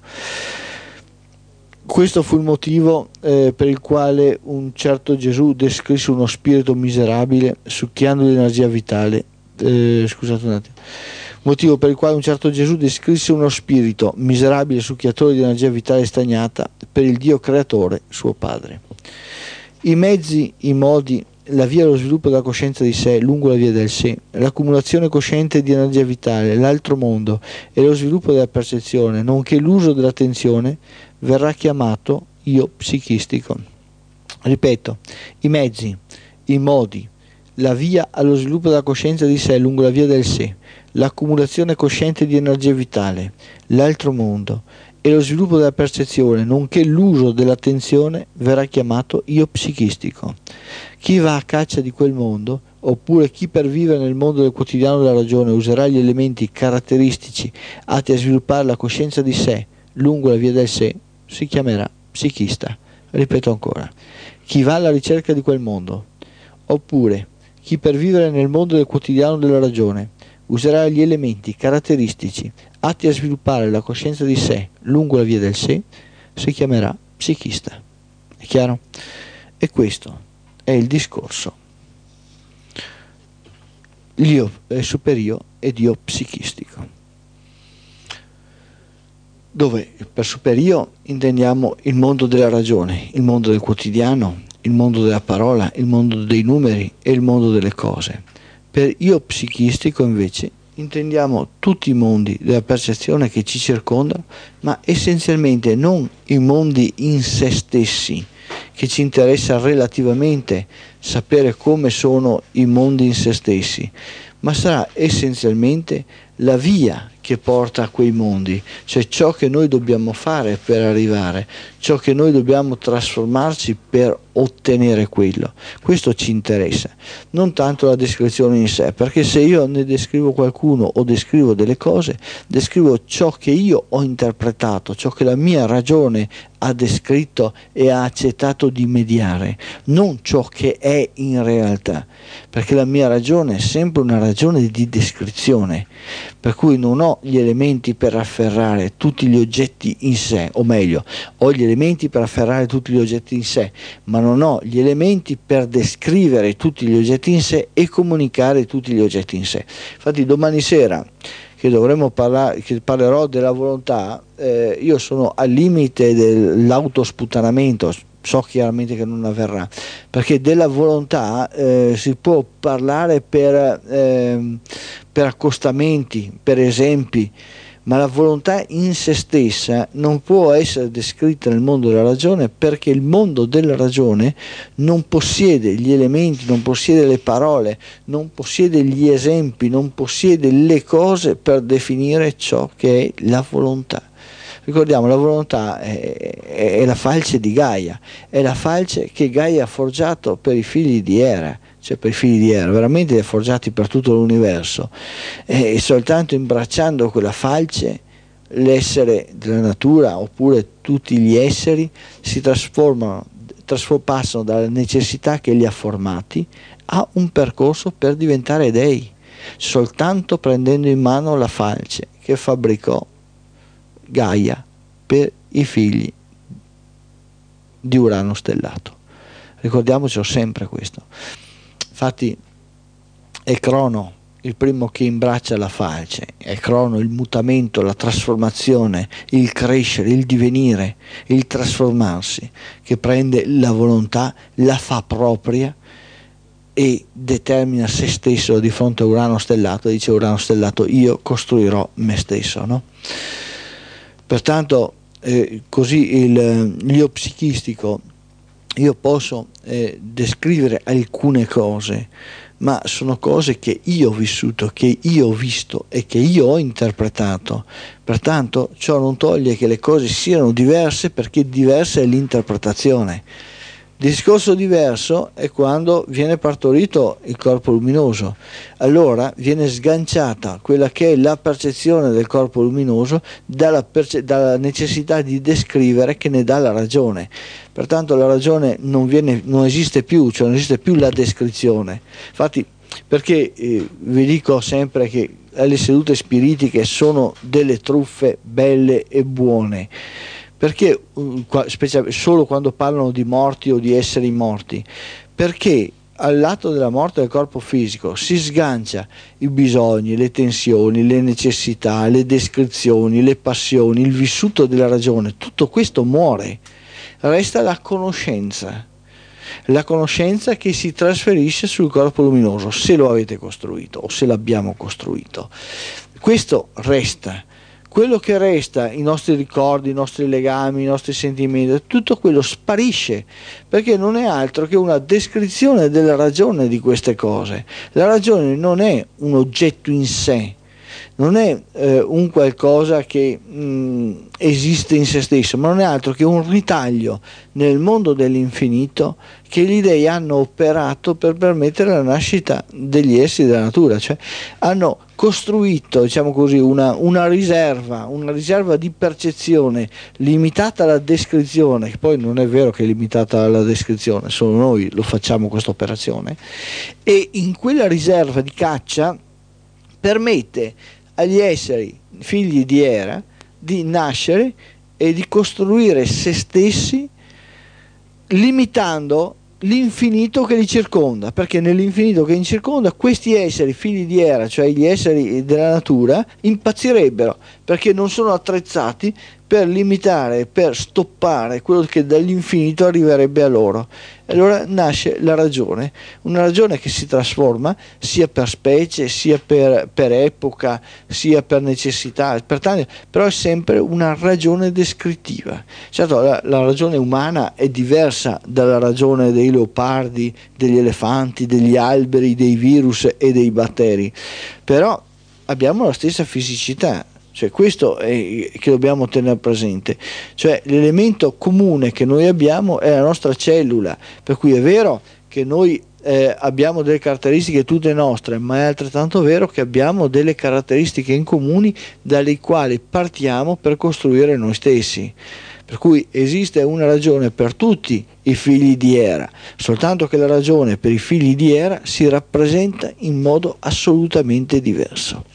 Questo fu il motivo eh, per il quale un certo Gesù descrisse uno spirito miserabile succhiando l'energia vitale. Eh, scusate un attimo. Motivo per il quale un certo Gesù descrisse uno spirito miserabile succhiatore di energia vitale stagnata per il Dio creatore, suo padre. I mezzi, i modi, la via allo sviluppo della coscienza di sé lungo la via del sé, l'accumulazione cosciente di energia vitale, l'altro mondo e lo sviluppo della percezione, nonché l'uso dell'attenzione, verrà chiamato io psichistico. Ripeto, i mezzi, i modi, la via allo sviluppo della coscienza di sé lungo la via del sé, l'accumulazione cosciente di energia vitale, l'altro mondo e lo sviluppo della percezione, nonché l'uso dell'attenzione, verrà chiamato io psichistico. Chi va a caccia di quel mondo, oppure chi per vivere nel mondo del quotidiano della ragione userà gli elementi caratteristici atti a sviluppare la coscienza di sé lungo la via del sé, si chiamerà psichista. Ripeto ancora, chi va alla ricerca di quel mondo, oppure chi per vivere nel mondo del quotidiano della ragione userà gli elementi caratteristici atti a sviluppare la coscienza di sé lungo la via del sé, si chiamerà psichista. È chiaro? E questo è il discorso. L'io è superio ed io psichistico. Dove per superio intendiamo il mondo della ragione, il mondo del quotidiano, il mondo della parola, il mondo dei numeri e il mondo delle cose. Per io psichistico invece intendiamo tutti i mondi della percezione che ci circondano, ma essenzialmente non i mondi in se stessi, che ci interessa relativamente sapere come sono i mondi in se stessi, ma sarà essenzialmente la via che porta a quei mondi, cioè ciò che noi dobbiamo fare per arrivare, ciò che noi dobbiamo trasformarci per ottenere quello. Questo ci interessa, non tanto la descrizione in sé, perché se io ne descrivo qualcuno o descrivo delle cose, descrivo ciò che io ho interpretato, ciò che la mia ragione ha descritto e ha accettato di mediare, non ciò che è in realtà, perché la mia ragione è sempre una ragione di descrizione, per cui non ho gli elementi per afferrare tutti gli oggetti in sé, o meglio, ho gli elementi per afferrare tutti gli oggetti in sé, ma non ho gli elementi per descrivere tutti gli oggetti in sé e comunicare tutti gli oggetti in sé. Infatti domani sera che dovremo parlare, che parlerò della volontà, eh, io sono al limite dell'autosputtanamento, so chiaramente che non avverrà, perché della volontà eh, si può parlare per, eh, per accostamenti, per esempi, ma la volontà in se stessa non può essere descritta nel mondo della ragione, perché il mondo della ragione non possiede gli elementi, non possiede le parole, non possiede gli esempi, non possiede le cose per definire ciò che è la volontà. Ricordiamo, la volontà è, è la falce di Gaia, è la falce che Gaia ha forgiato per i figli di Era, cioè per i figli di Era, veramente li ha forgiati per tutto l'universo, e, e soltanto imbracciando quella falce l'essere della natura, oppure tutti gli esseri, si trasformano, trasform- passano dalla necessità che li ha formati a un percorso per diventare dei, soltanto prendendo in mano la falce che fabbricò Gaia per i figli di Urano stellato. Ricordiamocelo sempre questo. Infatti è Crono il primo che imbraccia la falce, è Crono il mutamento, la trasformazione, il crescere, il divenire, il trasformarsi, che prende la volontà, la fa propria e determina se stesso di fronte a Urano stellato. Dice Urano stellato: io costruirò me stesso, no? Pertanto eh, così il, l'io psichistico, io posso eh, descrivere alcune cose, ma sono cose che io ho vissuto, che io ho visto e che io ho interpretato. Pertanto ciò non toglie che le cose siano diverse, perché diversa è l'interpretazione. Il discorso diverso è quando viene partorito il corpo luminoso, allora viene sganciata quella che è la percezione del corpo luminoso dalla, perce- dalla necessità di descrivere, che ne dà la ragione. Pertanto la ragione non, viene, non esiste più, cioè non esiste più la descrizione. Infatti, perché eh, vi dico sempre che le sedute spiritiche sono delle truffe belle e buone, perché solo quando parlano di morti o di esseri morti, perché al lato della morte del corpo fisico si sgancia i bisogni, le tensioni, le necessità, le descrizioni, le passioni, il vissuto della ragione, tutto questo muore, resta la conoscenza, la conoscenza che si trasferisce sul corpo luminoso, se lo avete costruito o se l'abbiamo costruito, questo resta. Quello che resta, i nostri ricordi, i nostri legami, i nostri sentimenti, tutto quello sparisce, perché non è altro che una descrizione della ragione di queste cose. La ragione non è un oggetto in sé, non è eh, un qualcosa che mh, esiste in se stesso, ma non è altro che un ritaglio nel mondo dell'infinito che gli dei hanno operato per permettere la nascita degli esseri della natura, cioè hanno costruito, diciamo così, una, una riserva, una riserva di percezione limitata alla descrizione, che poi non è vero che è limitata alla descrizione, solo noi lo facciamo questa operazione, e in quella riserva di caccia permette agli esseri figli di Era di nascere e di costruire se stessi, limitando l'infinito che li circonda, perché nell'infinito che li circonda questi esseri figli di Era, cioè gli esseri della natura, impazzirebbero, perché non sono attrezzati per limitare, per stoppare quello che dall'infinito arriverebbe a loro. Allora nasce la ragione, una ragione che si trasforma sia per specie, sia per, per epoca, sia per necessità, per tanti, però è sempre una ragione descrittiva. Certo, la, la ragione umana è diversa dalla ragione dei leopardi, degli elefanti, degli alberi, dei virus e dei batteri, però abbiamo la stessa fisicità. Cioè, questo è che dobbiamo tenere presente, cioè l'elemento comune che noi abbiamo è la nostra cellula, per cui è vero che noi eh, abbiamo delle caratteristiche tutte nostre, ma è altrettanto vero che abbiamo delle caratteristiche in comuni dalle quali partiamo per costruire noi stessi. Per cui esiste una ragione per tutti i figli di Era, soltanto che la ragione per i figli di Era si rappresenta in modo assolutamente diverso.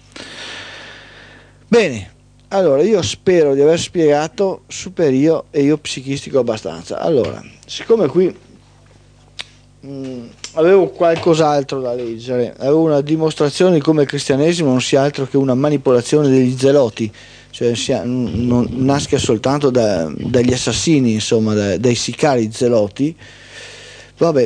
Bene, allora io spero di aver spiegato superio e io psichistico abbastanza. Allora, siccome qui mh, avevo qualcos'altro da leggere, avevo una dimostrazione di come il cristianesimo non sia altro che una manipolazione degli zeloti, cioè sia, non nasca soltanto da, dagli assassini, insomma, da, dai sicari zeloti. Vabbè,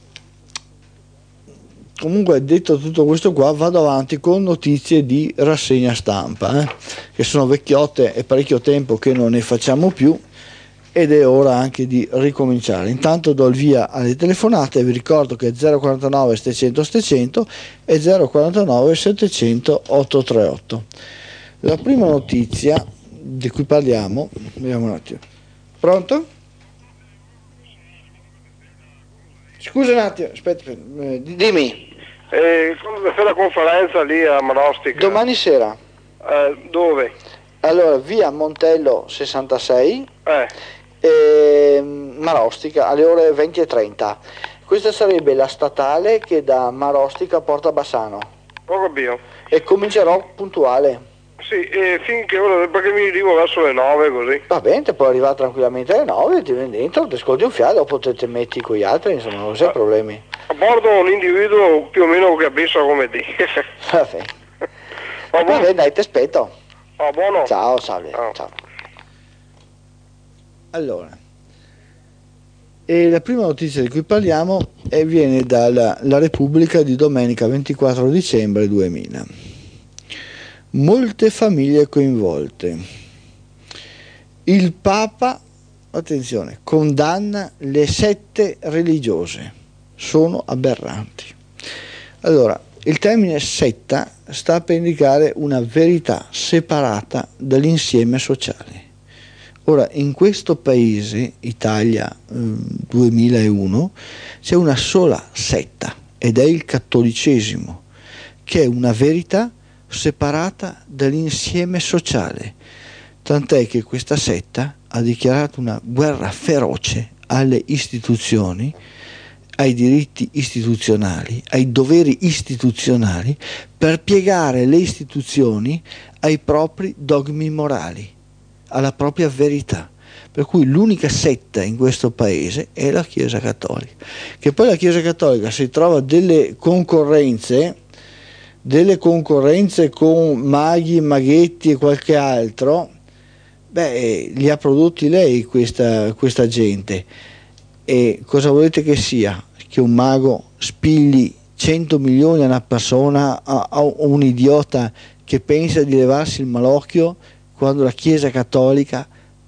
comunque, detto tutto questo qua, vado avanti con notizie di rassegna stampa, eh, che sono vecchiotte, è parecchio tempo che non ne facciamo più ed è ora anche di ricominciare. Intanto do il via alle telefonate, vi ricordo che è zero quarantanove settecento settecento e zero quarantanove settecento ottocentotrentotto. La prima notizia di cui parliamo, vediamo un attimo. Pronto? Scusa un attimo, aspetta, eh, dimmi. Eh, quando fai la conferenza lì a Marostica? Domani sera. Eh, dove? Allora, via Montello sessantasei, Eh. e Marostica alle ore venti e trenta. Questa sarebbe la statale che da Marostica porta a Bassano. Ho capito. E comincerò puntuale. Sì, e finché ora, perché mi arrivo verso le nove così. Va bene, te puoi arrivare tranquillamente alle nove, ti vieni dentro, ti ascolti un fiato, dopo te, te metti con gli altri, insomma, non c'è Ah. problemi. A bordo un individuo più o meno che pensa come te. Va bene. Va Va bene, dai, ti aspetto. Va buono? Ciao, salve. Ciao. Ciao. Allora, e la prima notizia di cui parliamo è, viene dalla La Repubblica di domenica ventiquattro dicembre duemila. Molte famiglie coinvolte. Il Papa, attenzione, condanna le sette religiose. Sono aberranti. Allora, il termine setta sta per indicare una verità separata dall'insieme sociale. Ora, in questo paese, Italia eh, duemilauno, c'è una sola setta ed è il cattolicesimo, che è una verità separata dall'insieme sociale, tant'è che questa setta ha dichiarato una guerra feroce alle istituzioni, ai diritti istituzionali, ai doveri istituzionali, per piegare le istituzioni ai propri dogmi morali, alla propria verità. Per cui l'unica setta in questo paese è la Chiesa Cattolica, che poi la Chiesa Cattolica si trova delle concorrenze, delle concorrenze con maghi, maghetti e qualche altro, beh, li ha prodotti lei questa, questa gente. E cosa volete che sia? Che un mago spilli cento milioni a una persona, a, a un idiota che pensa di levarsi il malocchio, quando la Chiesa Cattolica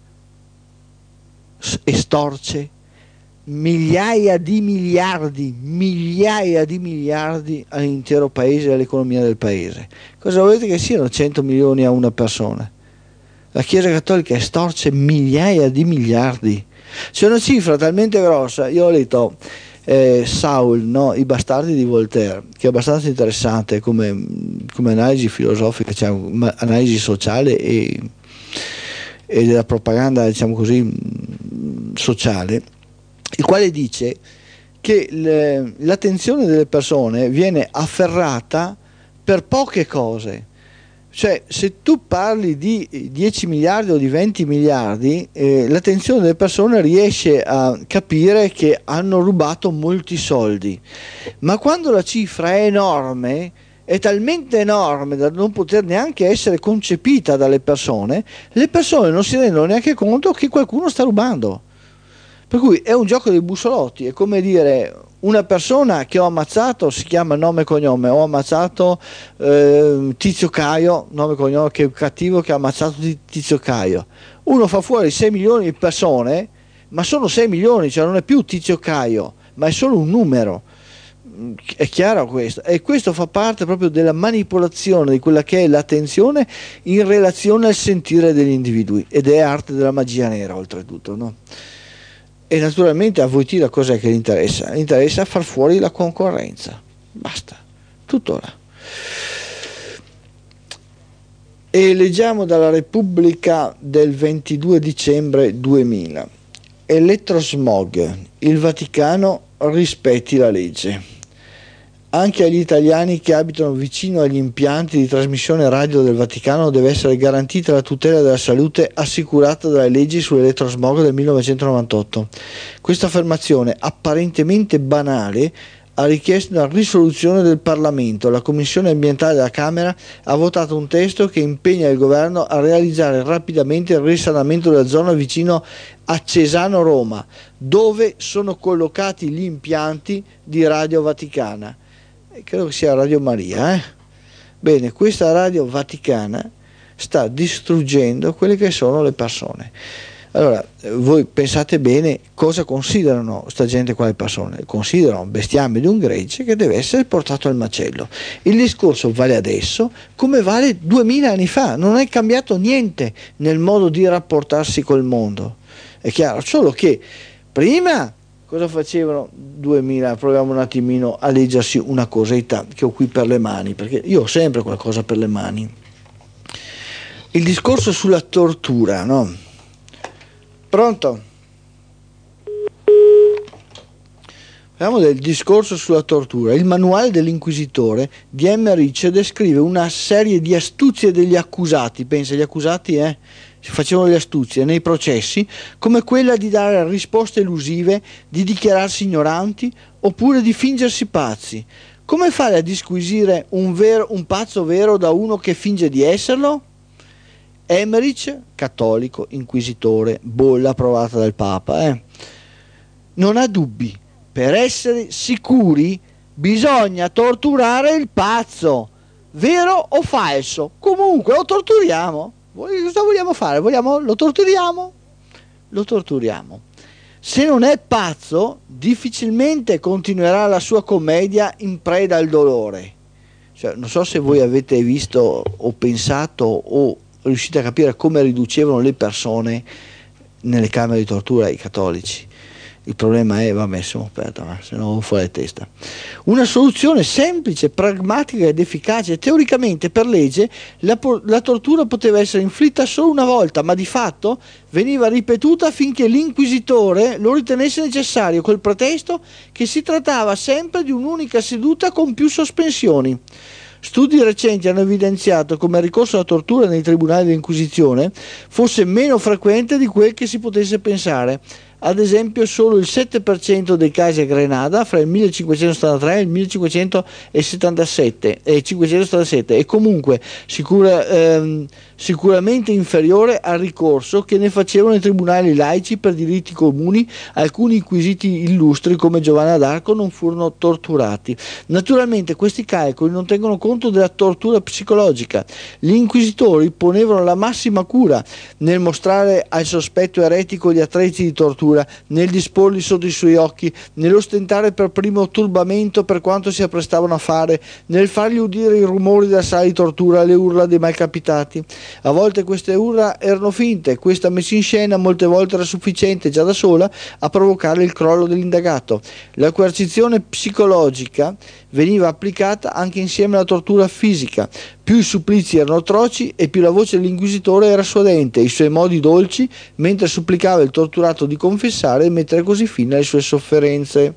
estorce migliaia di miliardi, migliaia di miliardi all'intero paese e all'economia del paese. Cosa volete che siano cento milioni a una persona? La Chiesa Cattolica estorce migliaia di miliardi. C'è una cifra talmente grossa. Io ho letto eh, Saul, no? I bastardi di Voltaire, che è abbastanza interessante come, come analisi filosofica, diciamo, analisi sociale e, e della propaganda, diciamo così, sociale, il quale dice che le, l'attenzione delle persone viene afferrata per poche cose. Cioè, se tu parli di dieci miliardi o di venti miliardi, eh, l'attenzione delle persone riesce a capire che hanno rubato molti soldi, ma quando la cifra è enorme, è talmente enorme da non poter neanche essere concepita dalle persone, le persone non si rendono neanche conto che qualcuno sta rubando. Per cui è un gioco dei bussolotti, è come dire: una persona che ho ammazzato si chiama nome e cognome, ho ammazzato eh, Tizio Caio, nome e cognome, che è cattivo che ha ammazzato Tizio Caio. Uno fa fuori sei milioni di persone, ma sono sei milioni, cioè non è più Tizio Caio, ma è solo un numero. È chiaro questo? E questo fa parte proprio della manipolazione di quella che è l'attenzione in relazione al sentire degli individui, ed è arte della magia nera oltretutto, no? E naturalmente a voi tira cos'è che gli interessa? Gli interessa far fuori la concorrenza, basta, tutto là. E leggiamo dalla Repubblica del ventidue dicembre duemila. Elettrosmog, il Vaticano rispetti la legge. Anche agli italiani che abitano vicino agli impianti di trasmissione radio del Vaticano deve essere garantita la tutela della salute assicurata dalle leggi sull'elettrosmog del millenovecentonovantotto. Questa affermazione apparentemente banale ha richiesto una risoluzione del Parlamento. La Commissione ambientale della Camera ha votato un testo che impegna il governo a realizzare rapidamente il risanamento della zona vicino a Cesano Roma, dove sono collocati gli impianti di Radio Vaticana. Credo che sia Radio Maria, eh? Bene, questa Radio Vaticana sta distruggendo quelle che sono le persone. Allora, voi pensate bene cosa considerano sta gente qua, le persone? Considerano bestiame di un gregge che deve essere portato al macello. Il discorso vale adesso come vale duemila anni fa, non è cambiato niente nel modo di rapportarsi col mondo. È chiaro, solo che prima cosa facevano? duemila, proviamo un attimino a leggersi una cosetta che ho qui per le mani, perché io ho sempre qualcosa per le mani. Il discorso sulla tortura, no? Pronto? Parliamo del discorso sulla tortura. Il manuale dell'inquisitore di Emmerich descrive una serie di astuzie degli accusati, pensa, gli accusati eh, si facevano le astuzie nei processi, come quella di dare risposte elusive, di dichiararsi ignoranti oppure di fingersi pazzi. Come fare a disquisire un, vero, un pazzo vero da uno che finge di esserlo? Emmerich, cattolico, inquisitore, bolla approvata dal Papa, eh. non ha dubbi. Per essere sicuri bisogna torturare il pazzo, vero o falso. Comunque lo torturiamo. Cosa vogliamo fare? Vogliamo, lo torturiamo? Lo torturiamo. Se non è pazzo, difficilmente continuerà la sua commedia in preda al dolore. Cioè, non so se voi avete visto o pensato o riuscite a capire come riducevano le persone nelle camere di tortura ai cattolici. Il problema è, vabbè, siamo aperta, ma se no fuori testa. Una soluzione semplice, pragmatica ed efficace. Teoricamente, per legge, la, la tortura poteva essere inflitta solo una volta, ma di fatto veniva ripetuta finché l'inquisitore lo ritenesse necessario, col pretesto che si trattava sempre di un'unica seduta con più sospensioni. Studi recenti hanno evidenziato come il ricorso alla tortura nei tribunali dell'Inquisizione fosse meno frequente di quel che si potesse pensare. Ad esempio, solo il sette per cento dei casi a Grenada fra il millecinquecentosettantatré e il millecinquecentosettantasette e cinquecentosettantasette e comunque sicura, ehm, sicuramente inferiore al ricorso che ne facevano i tribunali laici per diritti comuni. Alcuni inquisiti illustri come Giovanna d'Arco non furono torturati. Naturalmente questi calcoli non tengono conto della tortura psicologica. Gli inquisitori ponevano la massima cura nel mostrare al sospetto eretico gli attrezzi di tortura, nel disporli sotto i suoi occhi, nell'ostentare per primo turbamento per quanto si apprestavano a fare, nel fargli udire i rumori della sala di tortura, le urla dei malcapitati. A volte queste urla erano finte, questa messa in scena molte volte era sufficiente già da sola a provocare il crollo dell'indagato. La coercizione psicologica veniva applicata anche insieme alla tortura fisica. Più i supplizi erano atroci e più la voce dell'inquisitore era suadente, i suoi modi dolci, mentre supplicava il torturato di confessare e mettere così fine alle sue sofferenze.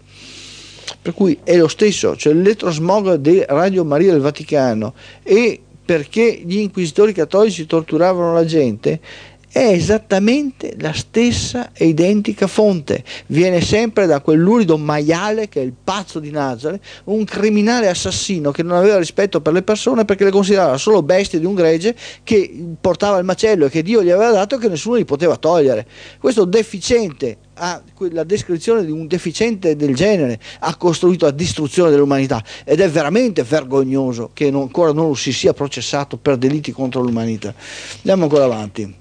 Per cui è lo stesso, cioè l'elettrosmog di Radio Maria del Vaticano e perché gli inquisitori cattolici torturavano la gente è esattamente la stessa e identica fonte, viene sempre da quel lurido maiale che è il pazzo di Nazareth, un criminale assassino che non aveva rispetto per le persone perché le considerava solo bestie di un gregge che portava il macello e che Dio gli aveva dato e che nessuno gli poteva togliere. Questo deficiente, ha la descrizione di un deficiente del genere, ha costruito la distruzione dell'umanità ed è veramente vergognoso che non, ancora non si sia processato per delitti contro l'umanità. Andiamo ancora avanti.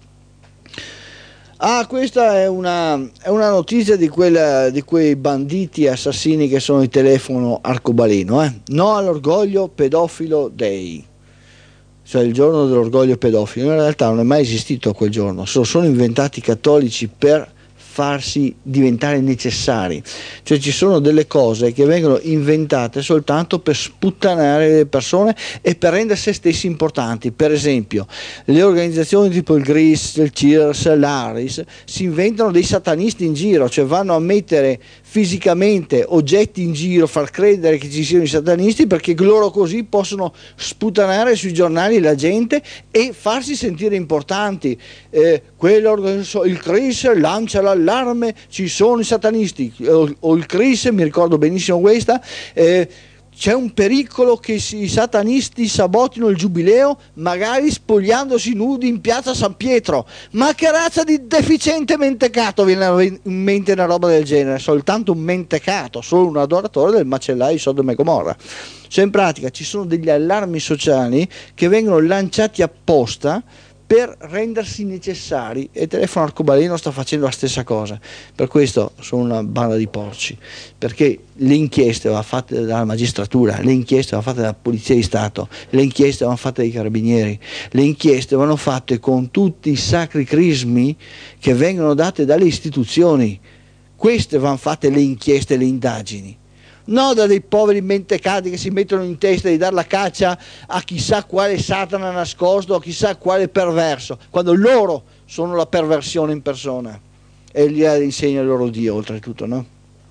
Ah, questa è una, è una notizia di, quella, di quei banditi assassini che sono il telefono arcobaleno. Eh? No all'orgoglio pedofilo day, cioè il giorno dell'orgoglio pedofilo. In realtà non è mai esistito quel giorno, se lo sono inventati i cattolici per farsi diventare necessari, cioè ci sono delle cose che vengono inventate soltanto per sputtanare le persone e per rendere se stessi importanti. Per esempio le organizzazioni tipo il G R I S, il C I R S, l'A R I S si inventano dei satanisti in giro, cioè vanno a mettere fisicamente oggetti in giro, far credere che ci siano i satanisti perché loro così possono sputtanare sui giornali la gente e farsi sentire importanti. Eh, quello, il C R I S lancia l'allarme, ci sono i satanisti, o, o il C R I S, mi ricordo benissimo questa, eh, c'è un pericolo che i satanisti sabotino il giubileo, magari spogliandosi nudi in piazza San Pietro. Ma che razza di deficiente mentecato viene in mente una roba del genere? Soltanto un mentecato, solo un adoratore del macellaio di Sodoma e Gomorra. Cioè in pratica ci sono degli allarmi sociali che vengono lanciati apposta per rendersi necessari, e il telefono arcobaleno sta facendo la stessa cosa. Per questo sono una banda di porci, perché le inchieste vanno fatte dalla magistratura, le inchieste vanno fatte dalla polizia di Stato, le inchieste vanno fatte dai carabinieri, le inchieste vanno fatte con tutti i sacri crismi che vengono date dalle istituzioni, Queste vanno fatte le inchieste e le indagini, non da dei poveri mentecati che si mettono in testa di dare la caccia a chissà quale Satana nascosto, a chissà quale perverso, quando loro sono la perversione in persona e gli insegna il loro Dio oltretutto, no?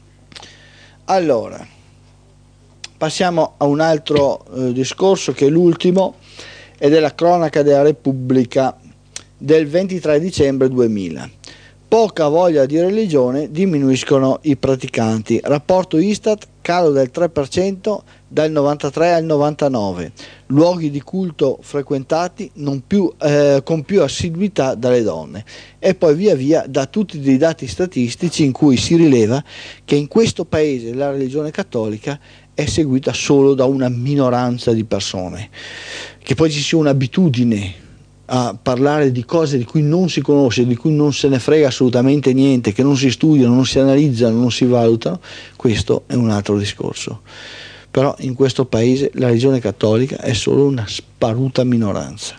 Allora, passiamo a un altro eh, discorso che è l'ultimo, ed è la cronaca della Repubblica del ventitré dicembre duemila. Poca voglia di religione, diminuiscono i praticanti. Rapporto Istat, calo del tre per cento dal novantatré al novantanove. Luoghi di culto frequentati non più, eh, con più assiduità dalle donne. E poi via via da tutti dei dati statistici in cui si rileva che in questo paese la religione cattolica è seguita solo da una minoranza di persone. Che poi ci sia un'abitudine a parlare di cose di cui non si conosce, di cui non se ne frega assolutamente niente, che non si studiano, non si analizzano, non si valutano, questo è un altro discorso. Però in questo paese la religione cattolica è solo una sparuta minoranza.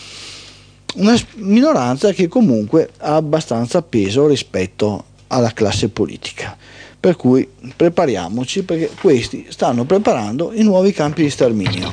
Una minoranza che comunque ha abbastanza peso rispetto alla classe politica. Per cui prepariamoci, perché questi stanno preparando i nuovi campi di sterminio.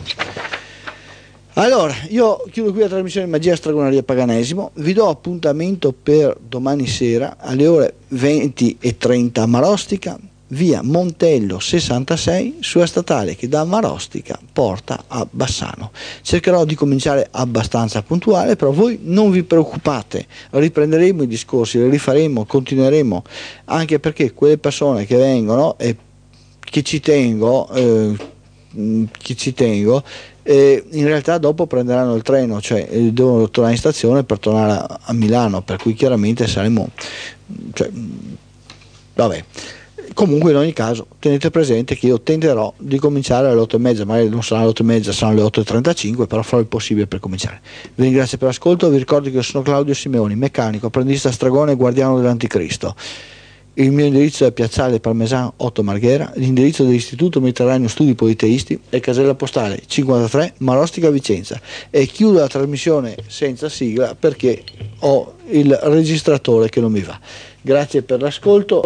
Allora, io chiudo qui la trasmissione Magia, Stregoneria e Paganesimo, vi do appuntamento per domani sera alle ore venti e trenta a Marostica, via Montello sessantasei, sulla statale che da Marostica porta a Bassano. Cercherò di cominciare abbastanza puntuale, però voi non vi preoccupate, riprenderemo i discorsi, li rifaremo, continueremo, anche perché quelle persone che vengono e che ci tengo, eh, che ci tengo, E in realtà dopo prenderanno il treno, cioè devono tornare in stazione per tornare a, a Milano, per cui chiaramente saremo, cioè, vabbè. Comunque in ogni caso tenete presente che io tenterò di cominciare alle otto e mezza, magari non saranno le otto e mezza, saranno le otto e trentacinque, però farò il possibile per cominciare. Vi ringrazio per l'ascolto, vi ricordo che io sono Claudio Simeoni, meccanico, apprendista stregone e guardiano dell'Anticristo. Il mio indirizzo è Piazzale Parmesano otto Marghera, l'indirizzo dell'Istituto Mediterraneo Studi Politeisti è casella postale cinquantatré Marostica Vicenza, e chiudo la trasmissione senza sigla perché ho il registratore che non mi va. Grazie per l'ascolto.